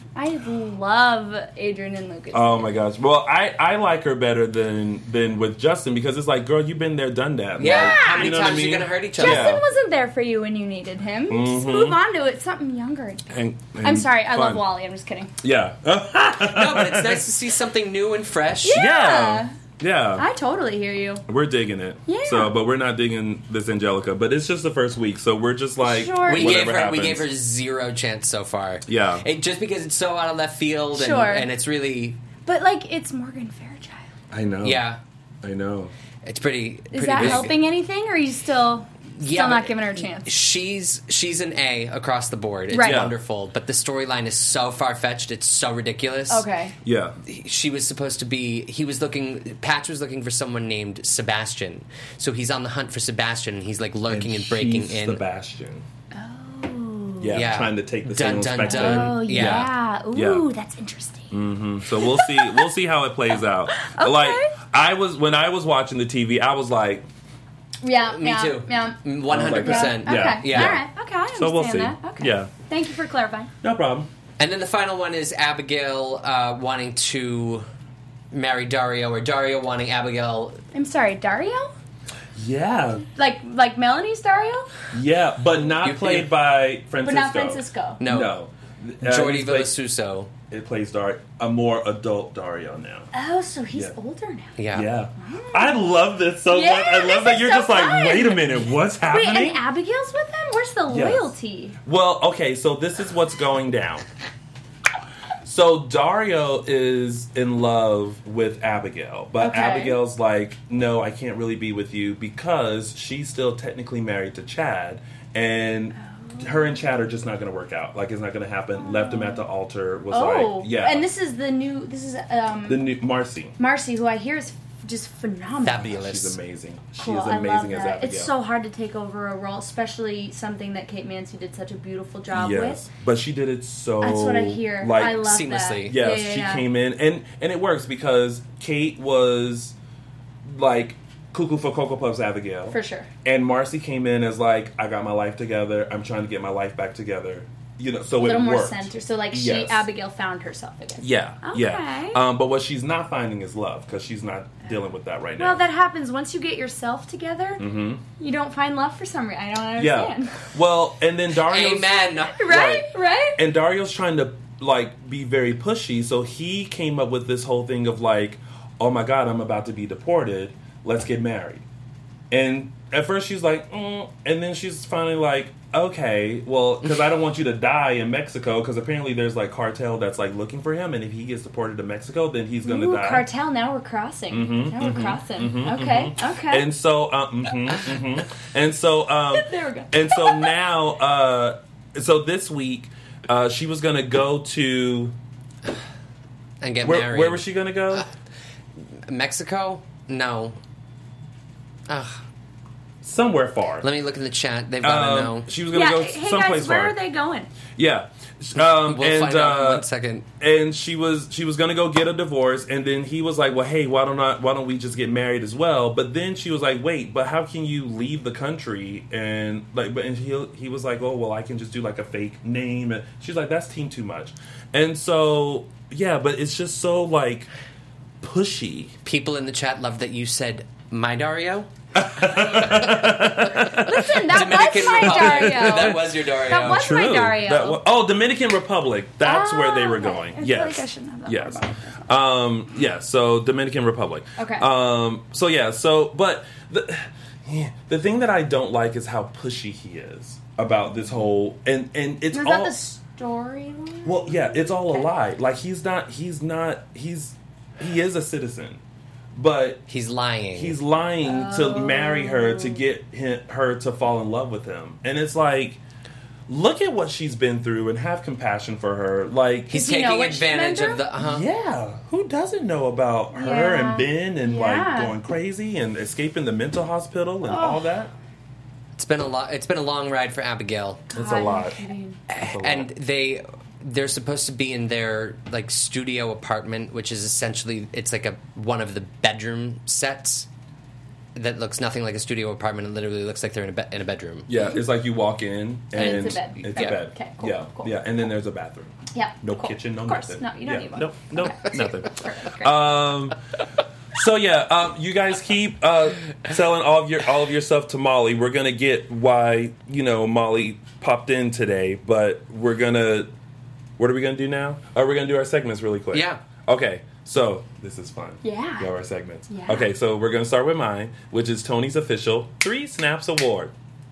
Adrian and Lucas. Oh my gosh. Well, I like her better than with Justin because it's like, girl, you've been there, done that. yeah. Like, How many you know what times I are you mean? gonna hurt each other? Justin Yeah. wasn't there for you when you needed him. Just move on to it. Something younger. And I'm sorry. I love fun. Wally. I'm just kidding. Yeah. No, but it's nice to see something new and fresh. Yeah. Yeah. I totally hear you. We're digging it. Yeah. So, but we're not digging this Angelica. But it's just the first week, so we're just like Sure. We whatever gave her happens. zero chance so far. Yeah. Just because it's so out of left field and, Sure. and it's really But, like, it's Morgan Fairchild. I know. yeah. I know. It's pretty. Is pretty that big. helping anything, or are you still Yeah, not but giving her a chance? She's an A across the board. It's Right. Yeah. wonderful, but the storyline is so far fetched. It's so ridiculous. Okay. Yeah. She was supposed to be. Patch was looking for someone named Sebastian. So he's on the hunt for Sebastian, and he's like lurking and breaking she's in. Sebastian. Oh. Yeah, Yeah. trying to take the Dun, Salem dun, Spectator. Oh, Yeah. yeah. Ooh, Yeah. that's interesting. So we'll see. We'll see how it plays out. Like when I was watching the TV, I was like, Yeah. Me yeah, too. Yeah. 100%. Okay. Yeah. Yeah. All right. Okay. I understand so we'll see. that. Okay. Yeah, Thank you for clarifying. no problem. And then the final one is Abigail wanting to marry Dario, or Dario wanting Abigail. I'm sorry, Dario? Yeah, Like Melanie's Dario? yeah, but not You- played by Francisco. But not Francisco. No. No. Jordi he's played- Villasuso. It plays a more adult Dario now. Oh, so he's Yeah. older now. Yeah. Yeah. I love this so Yeah, much. I love this that is you're so just like, fun. wait a minute, what's Wait, happening? and Abigail's with him? Where's the Yes. loyalty? Well, okay, so this is what's going down. So Dario is in love with Abigail, but Okay. Abigail's like, no, I can't really be with you because she's still technically married to Chad, and her and Chad are just not going to work out. Like, it's not going to happen. Left him at the altar. Was Oh. like, yeah. And this is the new Marcy. Marcy, who I hear is just phenomenal. Fabulous. She's amazing. She Cool, is I amazing love as that. Abigail. It's so hard to take over a role, especially something that Kate Mansi did such a beautiful job Yes, with. but she did it so. That's what I hear. Like, I love seamlessly. that. yes, Yeah, she yeah. came in, and it works because Kate was like Cuckoo for Cocoa Puffs Abigail. For sure. And Marcy came in as like, I got my life together. I'm trying to get my life back together. You know, so A little it more worked. center. So, like, Yes. Abigail found herself again. Yeah, yeah. Okay. But what she's not finding is love because she's not dealing with that right now. Well, that happens once you get yourself together. You don't find love for some reason. I don't yeah. understand. Well, and then Dario's Amen. Right? And Dario's trying to like be very pushy, so he came up with this whole thing of like, oh my god, I'm about to be deported. Let's get married. And at first she's like, and then she's finally like, okay, well, because I don't want you to die in Mexico, because apparently there's like cartel that's like looking for him, and if he gets deported to Mexico, then he's gonna Ooh, die. cartel. Now we're crossing. Now we're crossing. Okay. Okay. And so, and so, There we go. And so now, so this week, she was gonna go to And get married. where was she gonna go? Mexico? No. Ugh. Somewhere far. Let me look in the chat. They've got to know. She was going to go hey someplace guys, where far. are they going? Yeah. We'll find out in 1 second. And she was going to go get a divorce, and then he was like, "Well, hey, why don't we just get married as well?" But then she was like, "Wait, but how can you leave the country?" And he was like, "Oh, well, I can just do like a fake name." And she's like, "That's too much." And so yeah, but it's just so like pushy. People in the chat love that you said my Dario. Listen, that Dominican was my Republic. Dario. That was your Dario. That was my Dario. Dominican Republic. That's where they were okay. going. I feel Yes. like I shouldn't have that Yes. part about Yeah. So Dominican Republic. Okay. So yeah. But the thing that I don't like is how pushy he is about this whole and it's Was all. that the storyline? Well, yeah, it's all a Okay. lie. Like he is a citizen, but He's lying. he's lying to marry her to get her to fall in love with him. And it's like, look at what she's been through and have compassion for her. Like, He's Does he know taking what she's been advantage of through? the. yeah, who doesn't know about her Yeah. and Ben and like Yeah. going crazy and escaping the mental hospital and all that? It's been a lot. It's been a long ride for Abigail, It's a lot. Kidding. and they're supposed to be in their like studio apartment, which is essentially it's like one of the bedroom sets that looks nothing like a studio apartment. It literally looks like they're in a bedroom. Yeah, it's like you walk in and it's a bed. It's Yeah. a bed. Okay, cool, yeah, cool. yeah, and then there's a bathroom. Yeah. No cool. kitchen, no Of course. nothing. No, you don't need one. No, Okay. nothing. Perfect. Great. So yeah, you guys keep selling all of your stuff to Molly. We're gonna get why Molly popped in today, but we're gonna. What are we gonna do now? Are we gonna do our segments really quick? Yeah. Okay. So this is fun. Yeah. We have our segments. Yeah. Okay. So we're gonna start with mine, which is Tony's official 3 Snaps Award.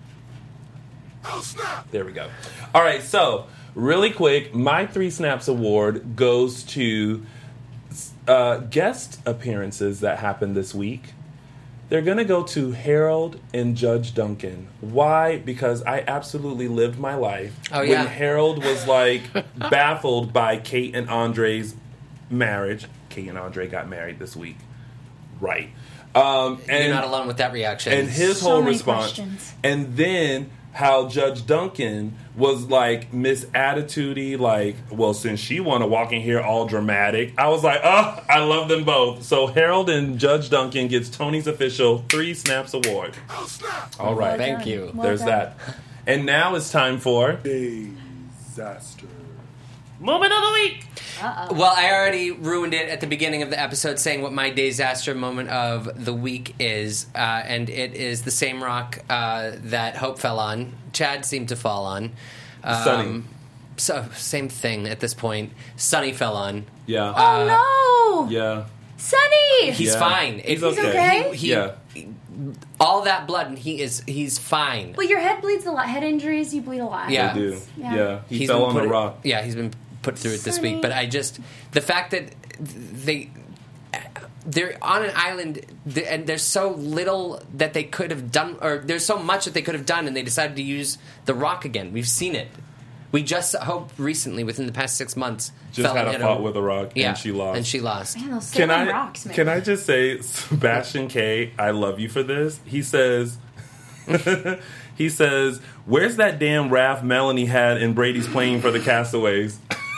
There we go. All right. So really quick, my 3 Snaps Award goes to guest appearances that happened this week. They're going to go to Harold and Judge Duncan. Why? Because I absolutely lived my life when Harold was like baffled by Kate and Andre's marriage. Kate and Andre got married this week. Right. And You're not alone with that reaction. and his So whole many response. questions. And then how Judge Duncan was like Miss Attitude-y, like, well, since she want to walk in here all dramatic. I was like, oh, I love them both. So Harold and Judge Duncan gets Tony's official 3 Snaps Award. All right. Thank you. Well There's done. that. And now it's time for Disaster. Moment of the Week. Well, I already ruined it at the beginning of the episode saying what my disaster moment of the week is, and it is the same rock that Hope fell on. Chad seemed to fall on. Sunny. So, same thing at this point. Sunny fell on. Yeah. Oh no, yeah. Sunny. He's Yeah. fine. He's okay. He, Yeah. all that blood, and he's fine. But your head bleeds a lot. Head injuries, you bleed a lot. Yeah. I do. Yeah. Yeah. He He's fell been on a put- rock. Yeah, he's been put through it this Sunny. week. But the fact that they're on an island and there's so little that they could have done, or there's so much that they could have done, and they decided to use the rock again. We've seen it. We just Hope recently, within the past 6 months, Just fell had and a hit fight with a rock, Yeah, and she lost. And she lost. Man, those Can Salem I rocks, man. can I just say, Sebastian K, I love you for this. He says, "Where's that damn raft Melanie had in Brady's Plane for the Castaways?"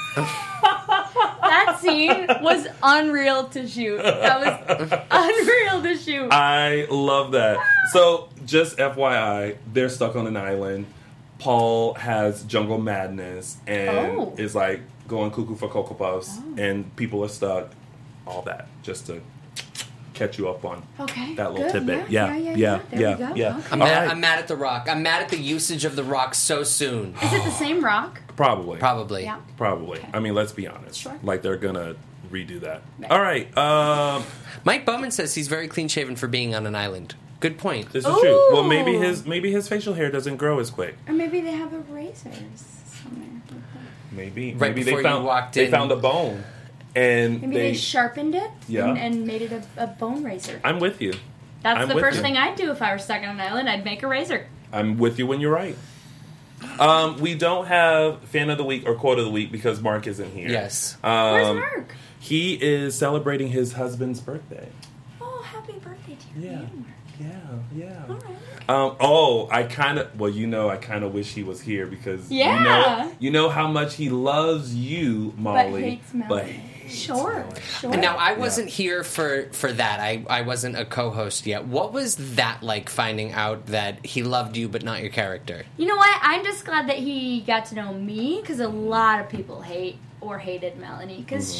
That scene was unreal to shoot. That was unreal to shoot. I love that. So, just FYI, they're stuck on an island. Paul has jungle madness and is like going cuckoo for Cocoa Puffs, and people are stuck. All that just to catch you up on Okay, that little good. tidbit. Yeah. Yeah. There we go. Okay. I'm All mad, right. I'm mad at the rock. I'm mad at the usage of the rock so soon. Is it the same rock? Probably. Probably. Yeah. Probably. Okay. I mean, let's be honest. Sure. Like they're gonna redo that. Right. All right. Mike Bowman says he's very clean shaven for being on an island. Good point. This is true. Well, Ooh. maybe his facial hair doesn't grow as quick. Or maybe they have erasers somewhere. Maybe. Right maybe before they you found walked they in. found a bone, and Maybe they sharpened it Yeah. and made it a bone razor. I'm with you. That's I'm the with first you. thing I'd do if I were stuck on an island. I'd make a razor. I'm with you when you're right. We don't have fan of the week or quote of the week because Mark isn't here. Yes. Where's Mark? He is celebrating his husband's birthday. Oh, happy birthday Yeah. Yeah. All right. I kind of wish he was here because Yeah. you know how much he loves you, Molly, But hates Sure. And now I wasn't here for that. I wasn't a co-host yet. What was that like, finding out that he loved you but not your character? You know what? I'm just glad that he got to know me because a lot of people hated Melanie because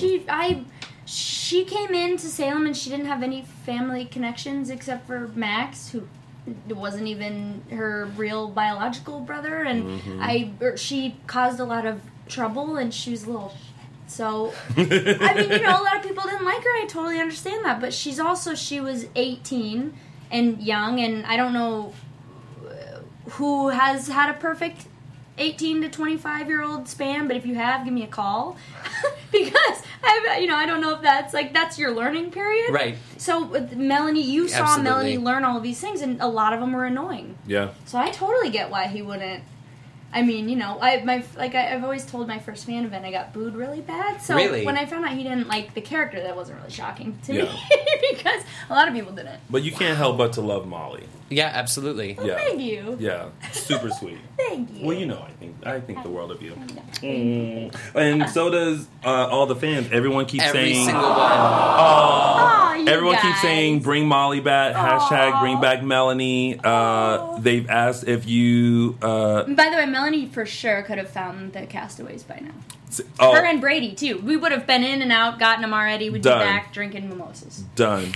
she came into Salem and she didn't have any family connections except for Max, who wasn't even her real biological brother, and she caused a lot of trouble and she was a little shit. So, I mean, a lot of people didn't like her. I totally understand that. But she was 18 and young, and I don't know who has had a perfect 18 to 25-year-old span, but if you have, give me a call. Because, I don't know if that's your learning period. Right. So, with Melanie, you saw Absolutely. Melanie learn all of these things, and a lot of them were annoying. Yeah. So I totally get why he wouldn't. I mean, I've always told my first fan event I got booed really bad. So Really? when I found out he didn't like the character, that wasn't really shocking to Yeah. me because a lot of people didn't. But you can't help but to love Molly. Yeah, absolutely. Yeah. Thank you. Yeah. Super sweet. Thank you. Well, I think the world of you. And so does all the fans. Everyone keeps Every saying, single one. Aw, you everyone keeps guys. saying, bring Molly back. Hashtag bring back Melanie. They've asked if you. By the way, Melanie for sure could have found the castaways by now. Oh, Her and Brady too. We would have been in and out, gotten them already. We'd Done. be back drinking mimosas. done.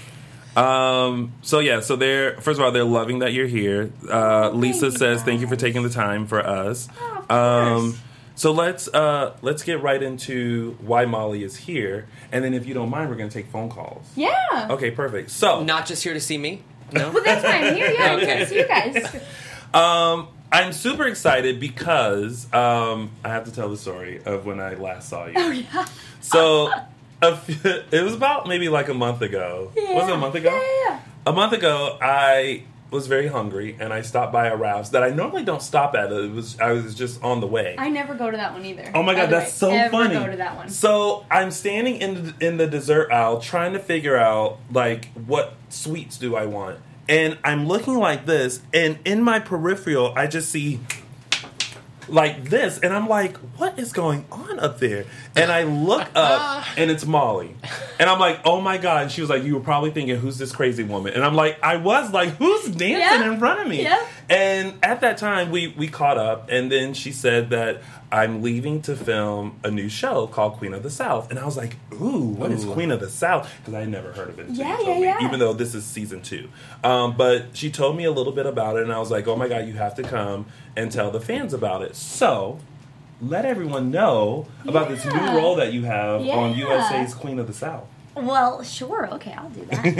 So first of all, they're loving that you're here. Lisa you, says, thank you for guys. taking the time for us. Oh, of course. So let's get right into why Molly is here, and then if you don't mind, we're going to take phone calls. Yeah. Okay, perfect. So Not just here to see me. No. Well, that's why I'm here. Yeah, Okay. okay. See you guys. I'm super excited because I have to tell the story of when I last saw you. Oh yeah. So it was about maybe like a month ago. Was it a month ago? Yeah. A month ago, I was very hungry and I stopped by a Ralph's that I normally don't stop at. I was just on the way. I never go to that one either. Oh my By god, the that's so way. Ever funny. Go to that one. So I'm standing in the dessert aisle trying to figure out like what sweets do I want, and I'm looking like this, and in my peripheral I just see like this, and I'm like, what is going on up there? And I look up, and it's Molly, and I'm like, oh my god. And she was like, you were probably thinking, who's this crazy woman? And I'm like, I was like, who's dancing Yeah. in front of me? Yeah. And at that time, we caught up, and then she said that I'm leaving to film a new show called Queen of the South. And I was like, ooh, what is Queen of the South? Because I had never heard of it until you told me, even though this is season 2. But she told me a little bit about it, and I was like, oh my god, you have to come and tell the fans about it. So, let everyone know about this new role that you have on USA's Queen of the South. Well, sure. Okay, I'll do that.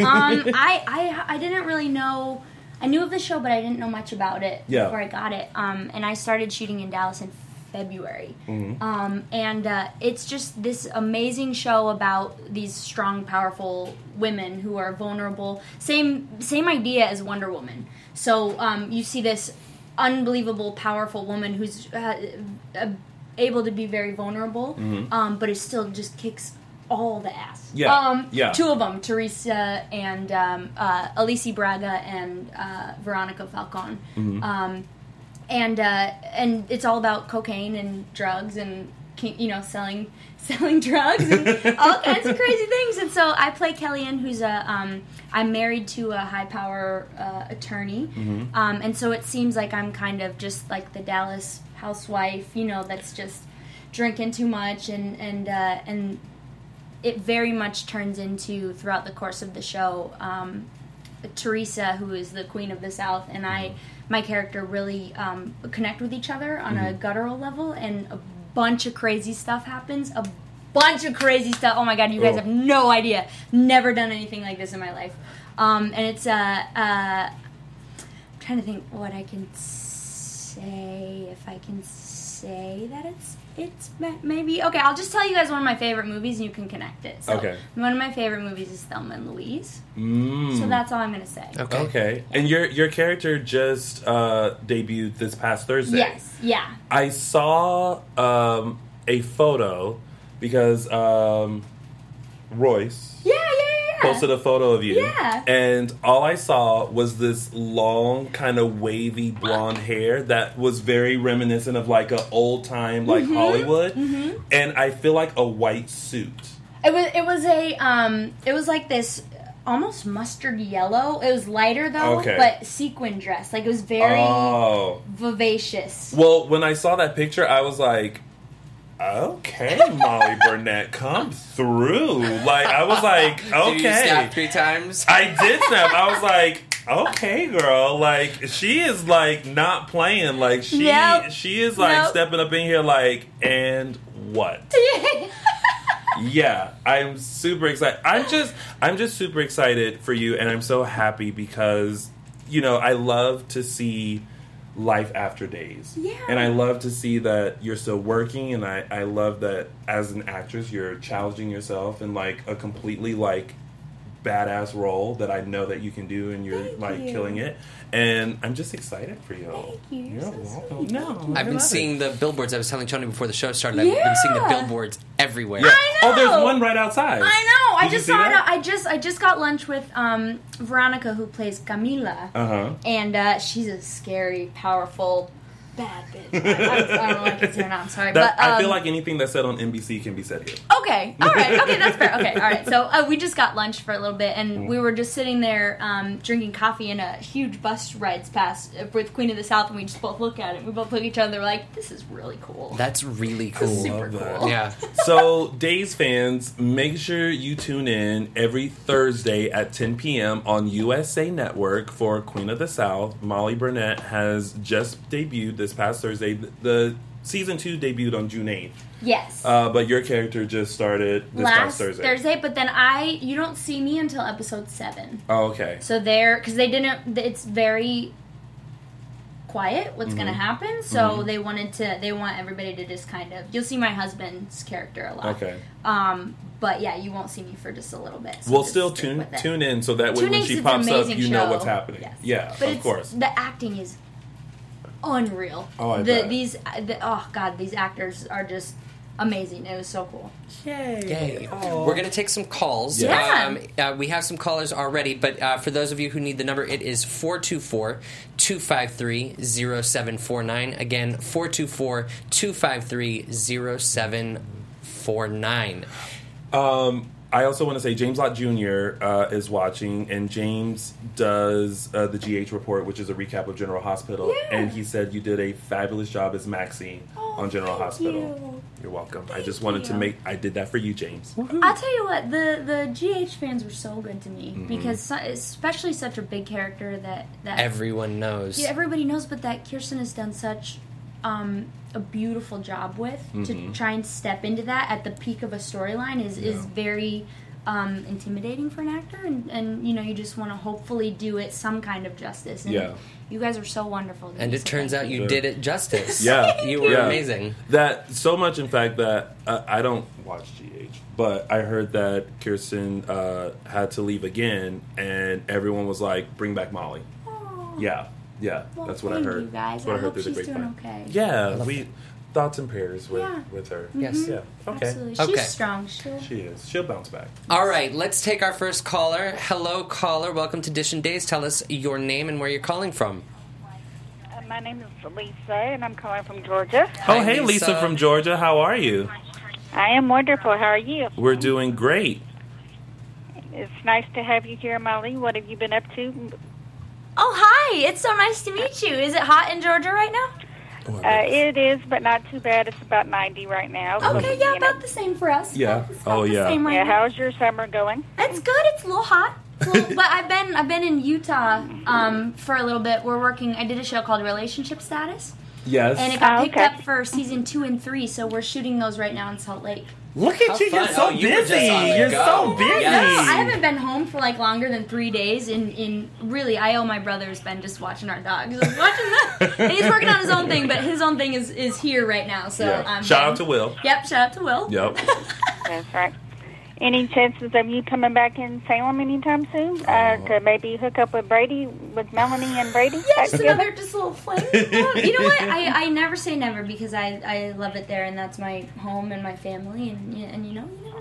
I didn't really know. I knew of the show, but I didn't know much about it before I got it. And I started shooting in Dallas in February. And it's just this amazing show about these strong, powerful women who are vulnerable. Same idea as Wonder Woman. So you see this unbelievable, powerful woman who's able to be very vulnerable, but it still just kicks all the ass. Two of them, Teresa and Alicia Braga and Veronica Falcon. And it's all about cocaine and drugs and selling drugs and all kinds of crazy things. And so I play Kellyanne, who's I'm married to a high power attorney, and so it seems like I'm kind of just like the Dallas housewife, that's just drinking too much, and it very much turns into, throughout the course of the show, Teresa, who is the Queen of the South, and my character really connect with each other on a guttural level, and a bunch of crazy stuff happens. A bunch of crazy stuff. Oh my god, you guys have no idea. Never done anything like this in my life. And it's I'm trying to think what I can say, if I can say that it's maybe okay. I'll just tell you guys one of my favorite movies, and you can connect it. So, one of my favorite movies is Thelma and Louise. So that's all I'm gonna say. Okay. And your character just debuted this past Thursday. Yes. Yeah. I saw a photo because Royce. Yeah. posted a photo of you. Yeah. And all I saw was this long, kind of wavy blonde hair that was very reminiscent of like an old time like Hollywood. And I feel like a white suit. It was like this almost mustard yellow. It was lighter though, Okay. but sequin dress. Like it was very vivacious. Well, when I saw that picture, I was like, okay, Molly Burnett, come through. Like, I was like, okay. Did you snap 3 times? I did snap. I was like, okay, girl. Like, she is, like, not playing. Like, she is, like, stepping up in here, like, and what? Yeah, I'm super excited. I'm just super excited for you, and I'm so happy because, you know, I love to see life after Days. Yeah. And I love to see that you're still working, and I love that as an actress you're challenging yourself in like a completely like badass role that I know that you can do, and you're killing it. And I'm just excited for you. Thank you. You're So welcome. sweet. No, I've been seeing the billboards. I was telling Tony before the show started. I've been seeing the billboards everywhere. Yeah. I know. Oh, there's one right outside. I know. I Did you just see saw that? it. I just got lunch with Veronica, who plays Camila, and she's a scary, powerful, bad bitch. I don't know if I can say her now. I'm sorry, but I feel like anything that's said on NBC can be said here. Okay, all right, okay, that's fair. Okay, all right. So we just got lunch for a little bit, and we were just sitting there drinking coffee, and a huge bus rides past with Queen of the South, and we just both look at it. We both look at each other, we're like, "This is really cool." That's really cool. Super Love that. cool. Yeah. So, Days fans, make sure you tune in every Thursday at 10 p.m. on USA Network for Queen of the South. Molly Burnett has just debuted this past Thursday. The season 2 debuted on June 8th. Yes. But your character just started this past Last Thursday. but then you don't see me until episode 7. Oh, okay. So because they didn't, it's very quiet what's going to happen, so they want everybody to just kind of, you'll see my husband's character a lot. Okay. But yeah, you won't see me for just a little bit. So We'll just still stick with it. tune in so that way Tune when in 'cause she it's an pops up, amazing you know show. what's happening. Yes. Yeah, But of course. The acting is unreal. Oh, I bet. These actors are just amazing. It was so cool. Yay. We're going to take some calls. Yeah. We have some callers already, but for those of you who need the number, it is 424-253-0749. Again, 424-253-0749. I also want to say James Lott Jr. Is watching, and James does the GH Report, which is a recap of General Hospital. Yeah. And he said you did a fabulous job as Maxie on General thank Hospital. you. You're welcome. I just wanted to I did that for you, James. I'll tell you what, the GH fans were so good to me because especially such a big character that Everyone knows. yeah, everybody knows, but that Kirsten has done such a beautiful job with to try and step into that at the peak of a storyline is very intimidating for an actor, and you know, you just want to hopefully do it some kind of justice. And you guys are so wonderful. And it turns out you did it justice. Yeah. You were amazing. That so much, in fact, that I don't watch GH, but I heard that Kirsten had to leave again, and everyone was like, "Bring back Molly." Yeah, Well, that's what I thank heard. you guys. That's what I hope through the she's doing grapevine. okay. Yeah, we thoughts and prayers with her. Yes. Yeah. Okay. Absolutely. Okay. She's strong. She is. She'll bounce back. All right, let's take our first caller. Hello, caller. Welcome to Dish and Days. Tell us your name and where you're calling from. My name is Lisa, and I'm calling from Georgia. Oh, Hi, hey, Lisa from Georgia. How are you? I am wonderful. How are you? We're doing great. It's nice to have you here, Molly. What have you been up to? Oh, hi! It's so nice to meet you. Is it hot in Georgia right now? It is, but not too bad. It's about 90 right now. Okay, yeah, about the same for us. Yeah. It's about the Yeah. same right Yeah, now. how's your summer going? It's good. It's a little hot. But I've been in Utah for a little bit. I did a show called Relationship Status, Yes. and it got Oh, picked okay. up for season 2 and 3. So we're shooting those right now in Salt Lake. Look at How you. You're fun. so Oh, you were just busy. on the You're go. so busy. Yes. I haven't been home for like longer than 3 days. In really, I owe my brother's been just watching our dogs. He's watching that, and he's working on his own thing. But his own thing is here right now. So Yeah. Shout out to Will. Yep, shout out to Will. Yep. That's right. Any chances of you coming back in Salem anytime soon to maybe hook up with Brady, with Melanie and Brady? Yeah, back just together? another just a little fling. You know what? I never say never because I love it there, and that's my home and my family, and you know, you never know.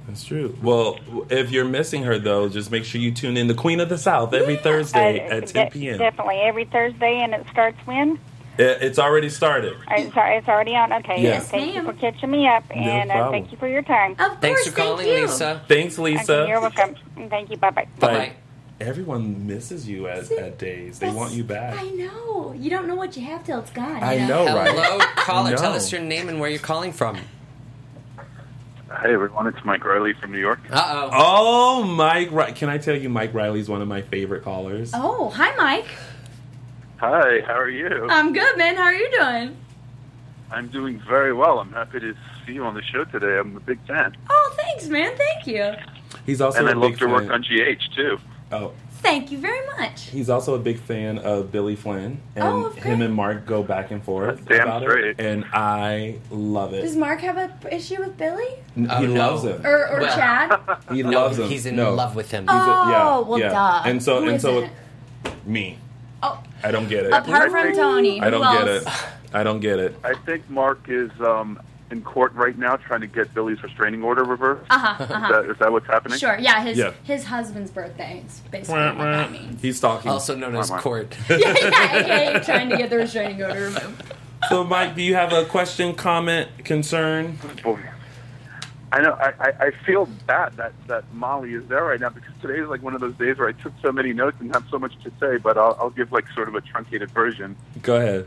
That's true. Well, if you're missing her, though, just make sure you tune in. The Queen of the South every Thursday at 10 p.m. Definitely every Thursday, and it starts when? It's already started. It's already on. Okay. Yes. Thank you for catching me up, and problem. thank you for your time. Of course, Thanks for calling, thank you. Lisa. Thanks, Lisa. Okay, you're welcome. Thank you. Bye-bye. Bye-bye. Everyone misses you at Days. They want you back. I know. You don't know what you have till it's gone. I you know, right? Hello, caller. No. Tell us your name and where you're calling from. Hey everyone, it's Mike Riley from New York. Uh-oh. Oh, Mike! Can I tell you, Mike Riley's one of my favorite callers. Oh, hi, Mike. Hi, how are you? I'm good, man. How are you doing? I'm doing very well. I'm happy to see you on the show today. I'm a big fan. Oh, thanks, man. Thank you. He's also And I a love big your work fan. on GH too. Oh, Thank you very much. he's also a big fan of Billy Flynn, and Oh, of him course. and Mark go back and forth That's damn about straight. it, and I love it. Does Mark have an issue with Billy? Oh, he no. loves him. Or Well- Chad? He No, loves him. he's in No. love with him. He's a- Oh, well, duh. And so Who and so isn't? me. Oh, I don't get it. apart from Tony. I don't who get else? it. I don't get it. I think Mark is in court right now trying to get Billy's restraining order reversed. Is that what's happening? Sure, yeah, Yeah. his husband's birthday is basically what that means. He's talking. Also known as court. yeah, aka trying to get the restraining order removed. So, Mike, do you have a question, comment, concern? Boy. I know. I feel bad that Molly is there right now because today is like one of those days where I took so many notes and have so much to say, but I'll give like sort of a truncated version. Go ahead.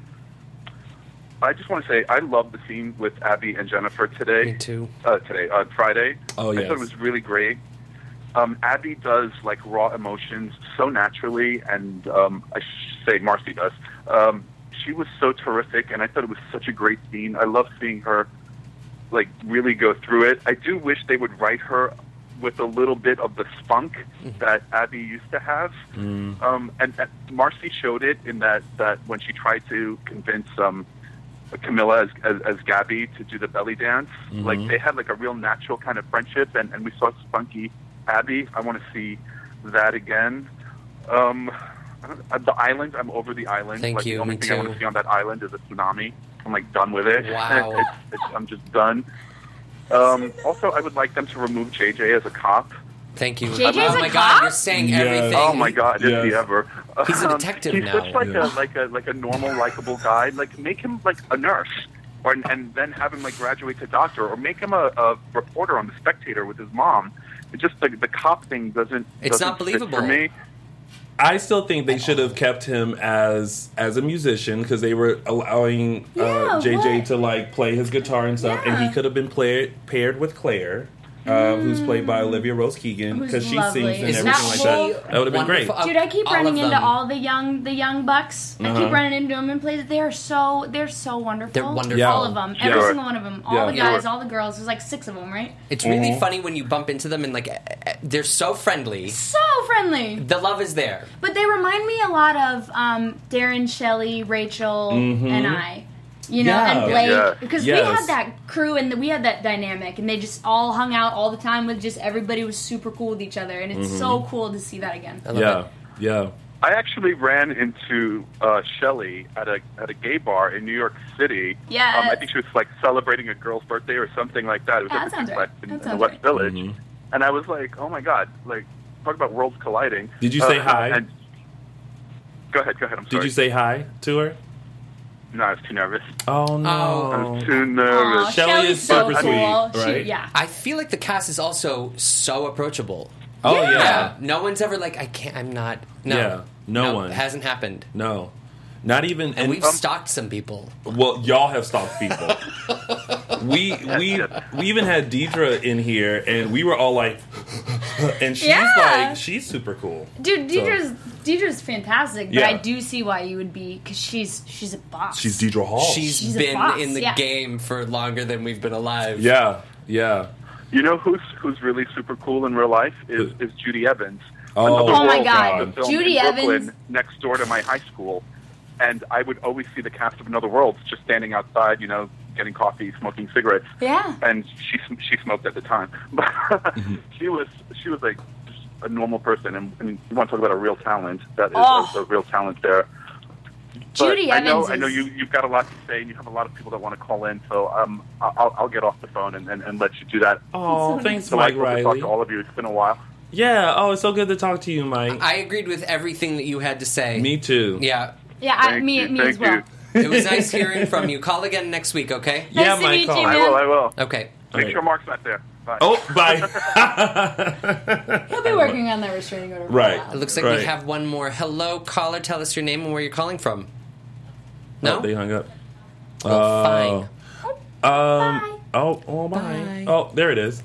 I just want to say I love the scene with Abby and Jennifer today. Me too. Today on Friday. Oh, I yes. thought it was really great. Abby does like raw emotions so naturally, and I should say Marcy does. She was so terrific, and I thought it was such a great scene. I love seeing her like really go through it. I do wish they would write her with a little bit of the spunk that Abby used to have. And Marcy showed it in that when she tried to convince Camilla as Gabby to do the belly dance, like they had like a real natural kind of friendship, and we saw spunky Abby. I want to see that again. The island, I'm over the island. Thank like, you, The only me thing I too. want to see on that island is a tsunami. I'm like done with it. Wow. I'm just done. Also, I would like them to remove JJ as a cop. Thank you. JJ's oh a my cop? God, you're saying Yes. everything. Oh my God, is Yes. he ever? He's a detective he's now. such like Yeah. like a normal, likable guy. Like make him like a nurse, and then have him like graduate to doctor, or make him a reporter on the Spectator with his mom. It just the cop thing doesn't. It's doesn't not fit believable. for me. I still think they should have kept him as a musician because they were allowing Yeah, JJ what? to like play his guitar and stuff, and Yeah. he could have been paired with Claire, who's played by Olivia Rose Keegan, Who's because she lovely. sings and Isn't everything like she that. That would have been great. wonderful? Dude, I keep All running of into them. all the young bucks. I Uh-huh. keep running into them in places. They're so wonderful. They're wonderful. Yeah. All of them, Yeah. every single one of them. All Yeah. the guys, all the girls. There's like 6 of them, right? It's really funny when you bump into them and like they're so friendly. So friendly. The love is there. But they remind me a lot of Darren, Shelley, Rachel, and I. You know, Yeah. and Blake. Yeah. Because Yes. we had that crew and we had that dynamic, and they just all hung out all the time with just everybody was super cool with each other, and it's so cool to see that again. I love Yeah, it. yeah. I actually ran into Shelley at a gay bar in New York City. Yes. I think she was like celebrating a girl's birthday or something like that. It was Yeah, at that sounds the right. Duplex in That the sounds West right. Village, and I was like, oh my God, like talk about worlds colliding. Did you say hi? And, go ahead. I'm sorry. Did you say hi to her? No, I was too nervous. Oh I no. was too nervous. Aw, Shelley Shelley's is super so sweet, cool. right? Yeah. I feel like the cast is also so approachable. Oh Yeah. yeah. No one's ever like, I can't, I'm not. No. Yeah, no one. It hasn't happened. No. Not even. And we've stalked some people. Well, y'all have stalked people. we even had Deidre in here, and we were all like, and she's Yeah. she's super cool. Dude, Deidre's fantastic, but Yeah. I do see why you would be, because she's a boss. She's Deidre Hall. She's a been boss, in the yeah. game for longer than we've been alive. Yeah. You know who's really super cool in real life is Judy Evans. Oh, Another Oh my World God. was filmed Judy in Brooklyn, Evans. next door to my high school, and I would always see the cast of Another World just standing outside, you know, getting coffee, smoking cigarettes. Yeah. And she smoked at the time, but she was like just a normal person. And you want to talk about a real talent? That is a real talent there. Judy But Evans. I know you've got a lot to say, and you have a lot of people that want to call in. So I'll get off the phone and let you do that. Oh, thanks, So Mike I hope to talk Riley. to all of you. It's been a while. Yeah. Oh, it's so good to talk to you, Mike. I agreed with everything that you had to say. Me too. Yeah. Yeah, Thank me you, as thank well. you. It was nice hearing from you. Call again next week, okay? Yeah, Nice to Mike. meet Call. you, I man. will. Okay. Make Okay. sure Mark's not there. Bye. Oh, bye. He'll be working on that restraining order. for a Right. while. It looks like Right. we have one more. Hello, caller. Tell us your name and where you're calling from. No? Oh, they hung up. Well, fine. Bye. Oh, bye. Bye. Oh, there it is.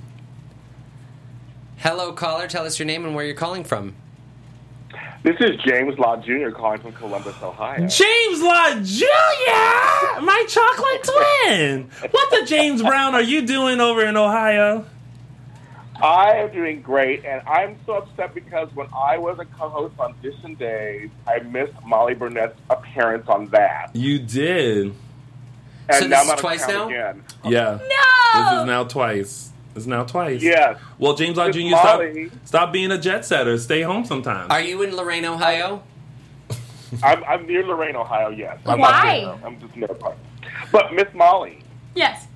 Hello, caller. Tell us your name and where you're calling from. This is James Law Jr. calling from Columbus, Ohio. James Lott Jr., my chocolate twin. What the James Brown are you doing over in Ohio? I am doing great, and I'm so upset because when I was a co-host on Edition Days, I missed Molly Burnett's appearance on that. You did. And So now this I'm is on twice account now? again. Yeah. No! This is now twice. It's now twice. Yes. Well, James Lott Miss Jr., Molly. stop being a jet setter. Stay home sometimes. Are you in Lorain, Ohio? I'm near Lorain, Ohio, yes. I'm Why? Not there, I'm just near part. But Miss Molly, Yes.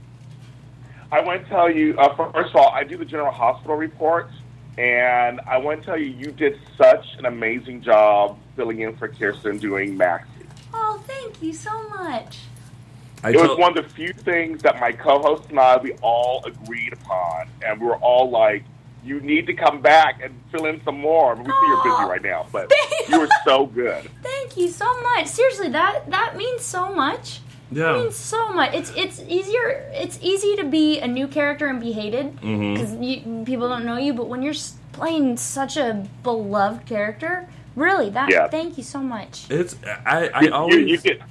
I want to tell you, first of all, I do the General Hospital reports, and I want to tell you, you did such an amazing job filling in for Kirsten doing Maxie. Oh, thank you so much. I It was told- one of the few things that my co-host and I, we all agreed upon, and we were all like, you need to come back and fill in some more. I mean, we see you're busy right now, but you were so good. Thank you so much. Seriously, that means so much. Yeah. It means so much. It's easier. It's easy to be a new character and be hated because people don't know you. But when you're playing such a beloved character, really, Yeah. thank you so much. It's I always You did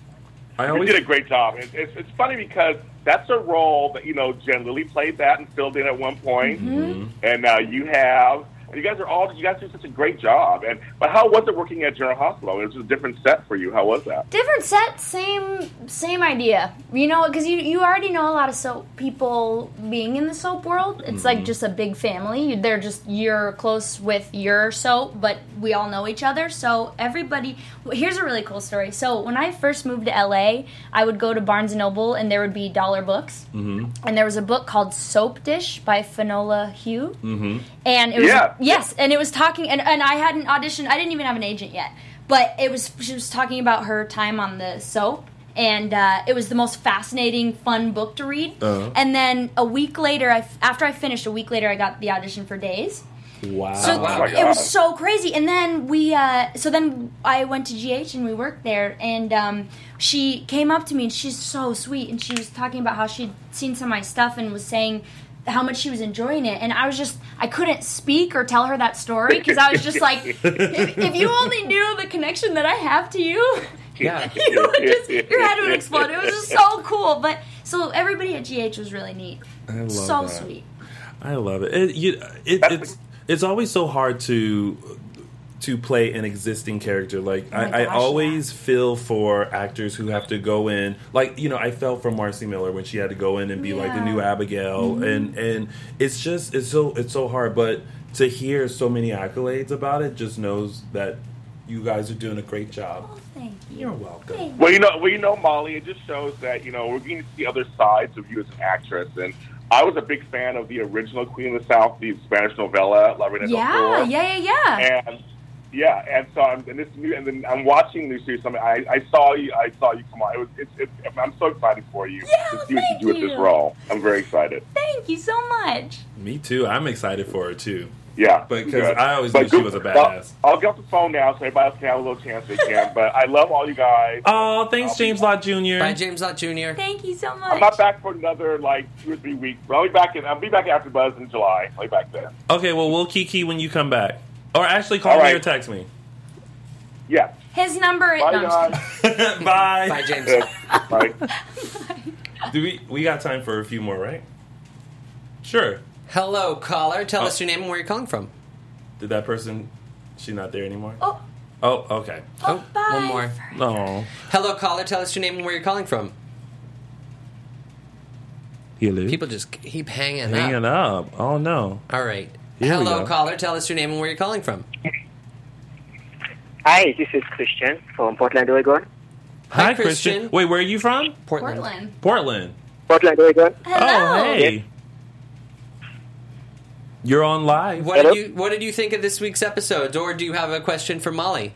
a great job. It's funny because that's a role that, Jen Lilly played that and filled in at one point, and now you have. And you guys do such a great job. But how was it working at General Hospital? It was just a different set for you. How was that? Different set, same idea. Because you already know a lot of soap people being in the soap world. It's like just a big family. You're close with your soap, but we all know each other. So everybody. Here's a really cool story. So when I first moved to LA, I would go to Barnes and Noble, and there would be dollar books, and there was a book called Soap Dish by Finola Hugh, and it was yes, and it was talking, and I had an audition. I didn't even have an agent yet, but she was talking about her time on the soap. And it was the most fascinating, fun book to read. And then a week later, after I finished, I got the audition for Days. wow. So my it was God. so crazy. And then then I went to GH and we worked there. And she came up to me and she's so sweet. And she was talking about how she'd seen some of my stuff and was saying how much she was enjoying it. And I couldn't speak or tell her that story because I was just like, if you only knew the connection that I have to you. Yeah. Your head would explode. It was just so cool. But so everybody at GH was really neat. I love So that. sweet. I love it. It's always so hard to play an existing character. Like I gosh, always feel for actors who have to go in. Like I felt for Marcy Miller when she had to go in and be like the new Abigail, and it's so hard. But to hear so many accolades about it just knows that you guys are doing a great job. Oh, thank you. You're welcome. Thank Well, Molly, it just shows that, we're getting to see other sides of you as an actress. And I was a big fan of the original Queen of the South, the Spanish novella, La Reina del Sur. Yeah. And so I'm watching this series. I saw you come on. I'm so excited for you to see what you do with this role. I'm very excited. Thank you so much. Me too. I'm excited for her too. Yeah, Because good. I always But knew she was a good. badass. I'll get off the phone now so everybody else can have a little chance they can. But I love all you guys. Oh, thanks, James Lott Jr. Bye, James Lott Jr. Thank you so much. I'm not back for another 2 or 3 weeks, but I'll be back after Buzz in July. I'll be back then. Okay, well, we'll kiki when you come back. Or actually call All me right. or text me. Yeah. His number is... Bye, no, I'm just guys. Bye. Bye, James. Bye. Do we got time for a few more, right? Sure. Hello, caller. Tell us your name and where you're calling from. Did that person... She's not there anymore? Oh, Oh, okay. Oh, bye. one more. No. Hello, caller. Tell us your name and where you're calling from. Hello. People just keep hanging hanging up. up. Oh, no. All right. Here we Hello, go. caller. Tell us your name and where you're calling from. Hi, this is Christian from Portland, Oregon. Hi, Christian. Wait, where are you from? Portland. Portland. Portland, Oregon. Oh, hey. You're on live. What did you think of this week's episode? Or do you have a question for Molly?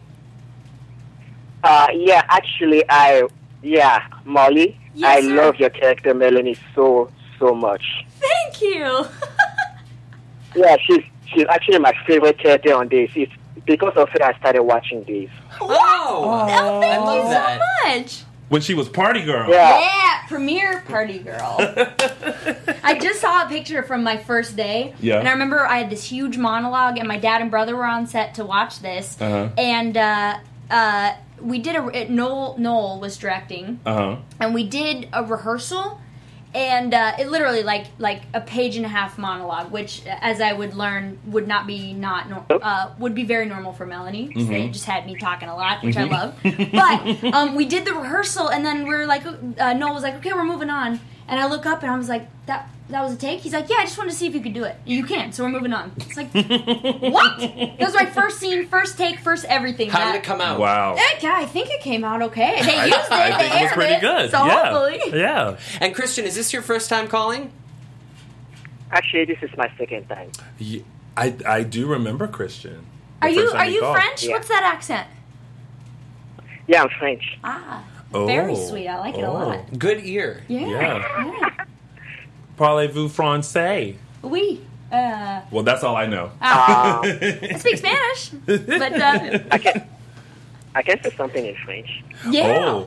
Yeah, actually, Molly, Yes, I sir. love your character, Melanie, so much. Thank you. Yeah, she's actually my favorite character on this. It's because of her I started watching this. Oh, Thank I love you that. so much. When she was party girl. Yeah, premiere party girl. I just saw a picture from my first day, Yeah. and I remember I had this huge monologue, and my dad and brother were on set to watch this, and we did Noel was directing, and we did a rehearsal, and it literally like a page and a half monologue, which, as I would learn, would not be would be very normal for Melanie. So they just had me talking a lot, which I love. But we did the rehearsal, and then we're like, Noel was like, "Okay, we're moving on," and I look up and I was like, "That was a take?" He's like, "Yeah, I just wanted to see if you could do it. You can, so we're moving on." It's like, what? That was my first scene, first take, first everything. How did it come out? Wow. Yeah, I think it came out okay. They used it. I think they it was aired pretty it, good. So Yeah. hopefully. Yeah. And Christian, is this your first time calling? Actually, this is my second time. I do remember Christian. Are The you first time he called. French? Yeah. What's that accent? Yeah, I'm French. Ah, Oh. very sweet. I like it a lot. Good ear. Yeah. Yeah. Parlez-vous français? Oui. Well, that's all I know. I speak Spanish, but I can say something in French. yeah. Oh.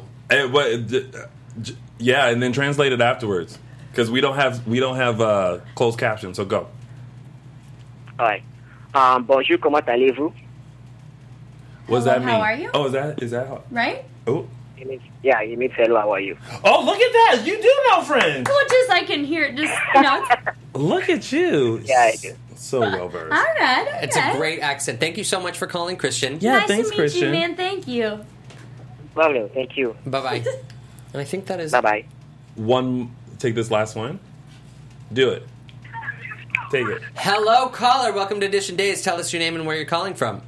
Yeah, and then translate it afterwards. Because we don't have closed captions, so go. All right. Bonjour, comment allez-vous? What does Hello, that mean? how are you? Oh, is that how? Right? Oh. It means hello, how are you? Oh, look at that! You do know French. Well, just I can hear it. Just Look at you. Yeah, I do. So well versed. all right. Okay. It's a great accent. Thank you so much for calling, Christian. Yeah, nice thanks, to meet Christian. you, man. Thank you. Lovely, thank you. Bye-bye. And I think that is... Bye-bye. Take this last one. Do it. Take it. Hello, caller. Welcome to Edition Days. Tell us your name and where you're calling from.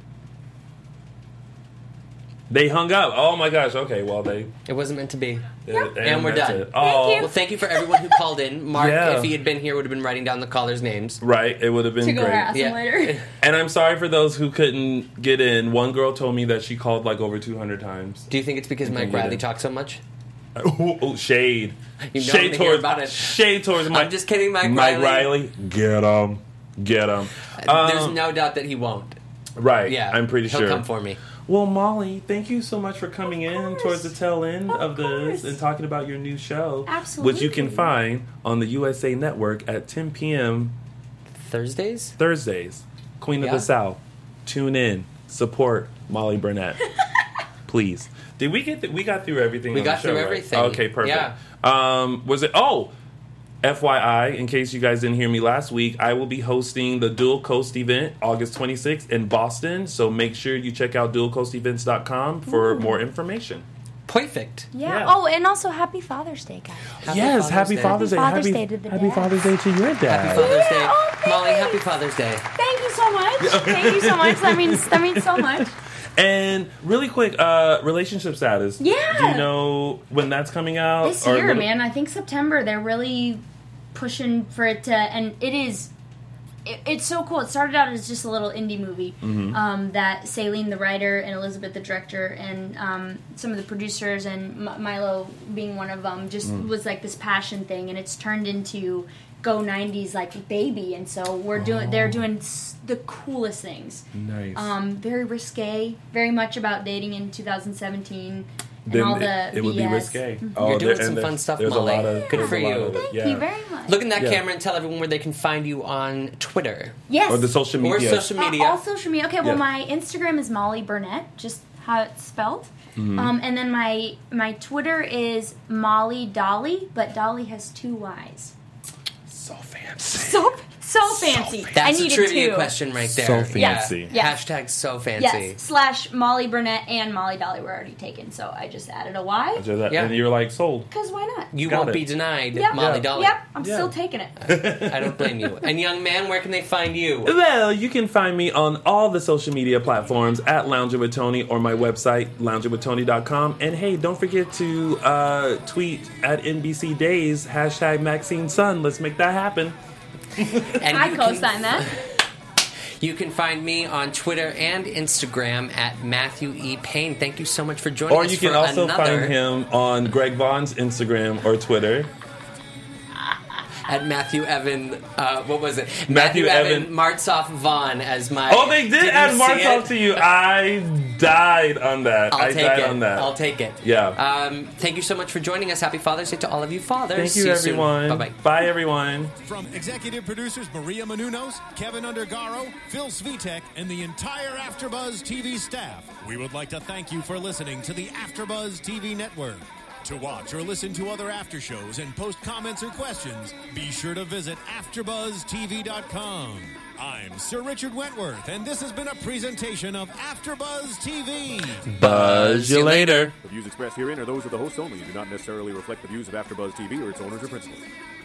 They hung up. Oh my gosh. Okay, well It wasn't meant to be. and we're that's done. it. Oh, you. Well, thank you for everyone who called in. Mark, Yeah. if he had been here, would have been writing down the callers' names. right. It would have been To go great. harass Yeah. him later. And I'm sorry for those who couldn't get in. One girl told me that she called like over 200 times. Do you think it's because Mike can get Bradley in. talks so much? Oh, shade. You know Shade I'm gonna hear towards about it. Shade towards Mike. I'm just kidding, Mike Riley. Riley. Get him. Get him. There's no doubt that he won't. Right. Yeah, I'm pretty he'll sure. come for me. Well, Molly, thank you so much for coming in towards the tail end of this course. and talking about your new show. Absolutely. Which you can find on the USA Network at 10 p.m. Thursdays? Thursdays. Queen of Yeah. the South. Tune in. Support Molly Burnett. Please. Did we get we got through everything? We on the got show, through right? everything. Okay, perfect. Yeah. Was it? Oh, FYI, in case you guys didn't hear me last week, I will be hosting the Dual Coast event August 26th in Boston. So make sure you check out dualcoastevents.com for more information. Perfect. Yeah. Yeah. Oh, and also Happy Father's Day, guys. Happy Father's Day. Happy Father's Day to the Happy dad. Father's Day to your dad. Happy Father's Day. Oh, thank Molly, you. happy Father's Day. Thank you so much. Thank you so much. That means so much. And really quick, relationship status. Yeah. Do you know when that's coming out? This Or year, little- man, I think September. They're really pushing for it to, and it is. It's so cool. It started out as just a little indie movie that Saline, the writer, and Elizabeth, the director, and some of the producers, and Milo being one of them, just was like this passion thing, and it's turned into Go 90s like baby, and so they're doing the coolest things. Nice. Very risque, very much about dating in 2017. And Then all the it would be BS. risque. You're doing some fun stuff, there's Molly. A lot of, Good there's for a lot you. of it, Thank yeah. you very much. Look in that Yeah. camera and tell everyone where they can find you on Twitter. Yes. Or the social Or media. social media. All social media. Okay, well, Yeah. my Instagram is Molly Burnett, just how it's spelled. Mm-hmm. And then my Twitter is Molly Dolly, but Dolly has 2 Y's. So fancy. So So fancy. I That's a needed trivia two. question right there. So fancy. Yeah. Hashtag so fancy. Yes. / Molly Burnett and Molly Dolly were already taken, so I just added a Y. Yeah. And you were like, sold. Because why not? You Got won't it. be denied, Yep. Molly Dolly. Yep. I'm still taking it. I don't blame you. And young man, where can they find you? Well, you can find me on all the social media platforms at Lounging with Tony or my website, loungingwithtony.com. And hey, don't forget to tweet at NBC Days, hashtag Maxine Sun. Let's make that happen. And I co-sign that. You can find me on Twitter and Instagram at Matthew E. Payne. Thank you so much for joining us. Or you can for also another find him on Greg Vaughn's Instagram or Twitter. at Matthew Evan. What was it? Matthew Evan Martsoff Vaughn as my. Oh, they did add Martsoff to you. I died on that. I'll take it. Yeah. Thank you so much for joining us. Happy Father's Day to all of you fathers. Thank you, See everyone. Soon. Bye-bye. Bye, everyone. From executive producers Maria Menounos, Kevin Undergaro, Phil Svitek, and the entire AfterBuzz TV staff, we would like to thank you for listening to the AfterBuzz TV network. To watch or listen to other after shows and post comments or questions, be sure to visit AfterBuzzTV.com. I'm Sir Richard Wentworth, and this has been a presentation of AfterBuzz TV. Buzz you later. The views expressed herein are those of the hosts only and do not necessarily reflect the views of AfterBuzz TV or its owners or principals.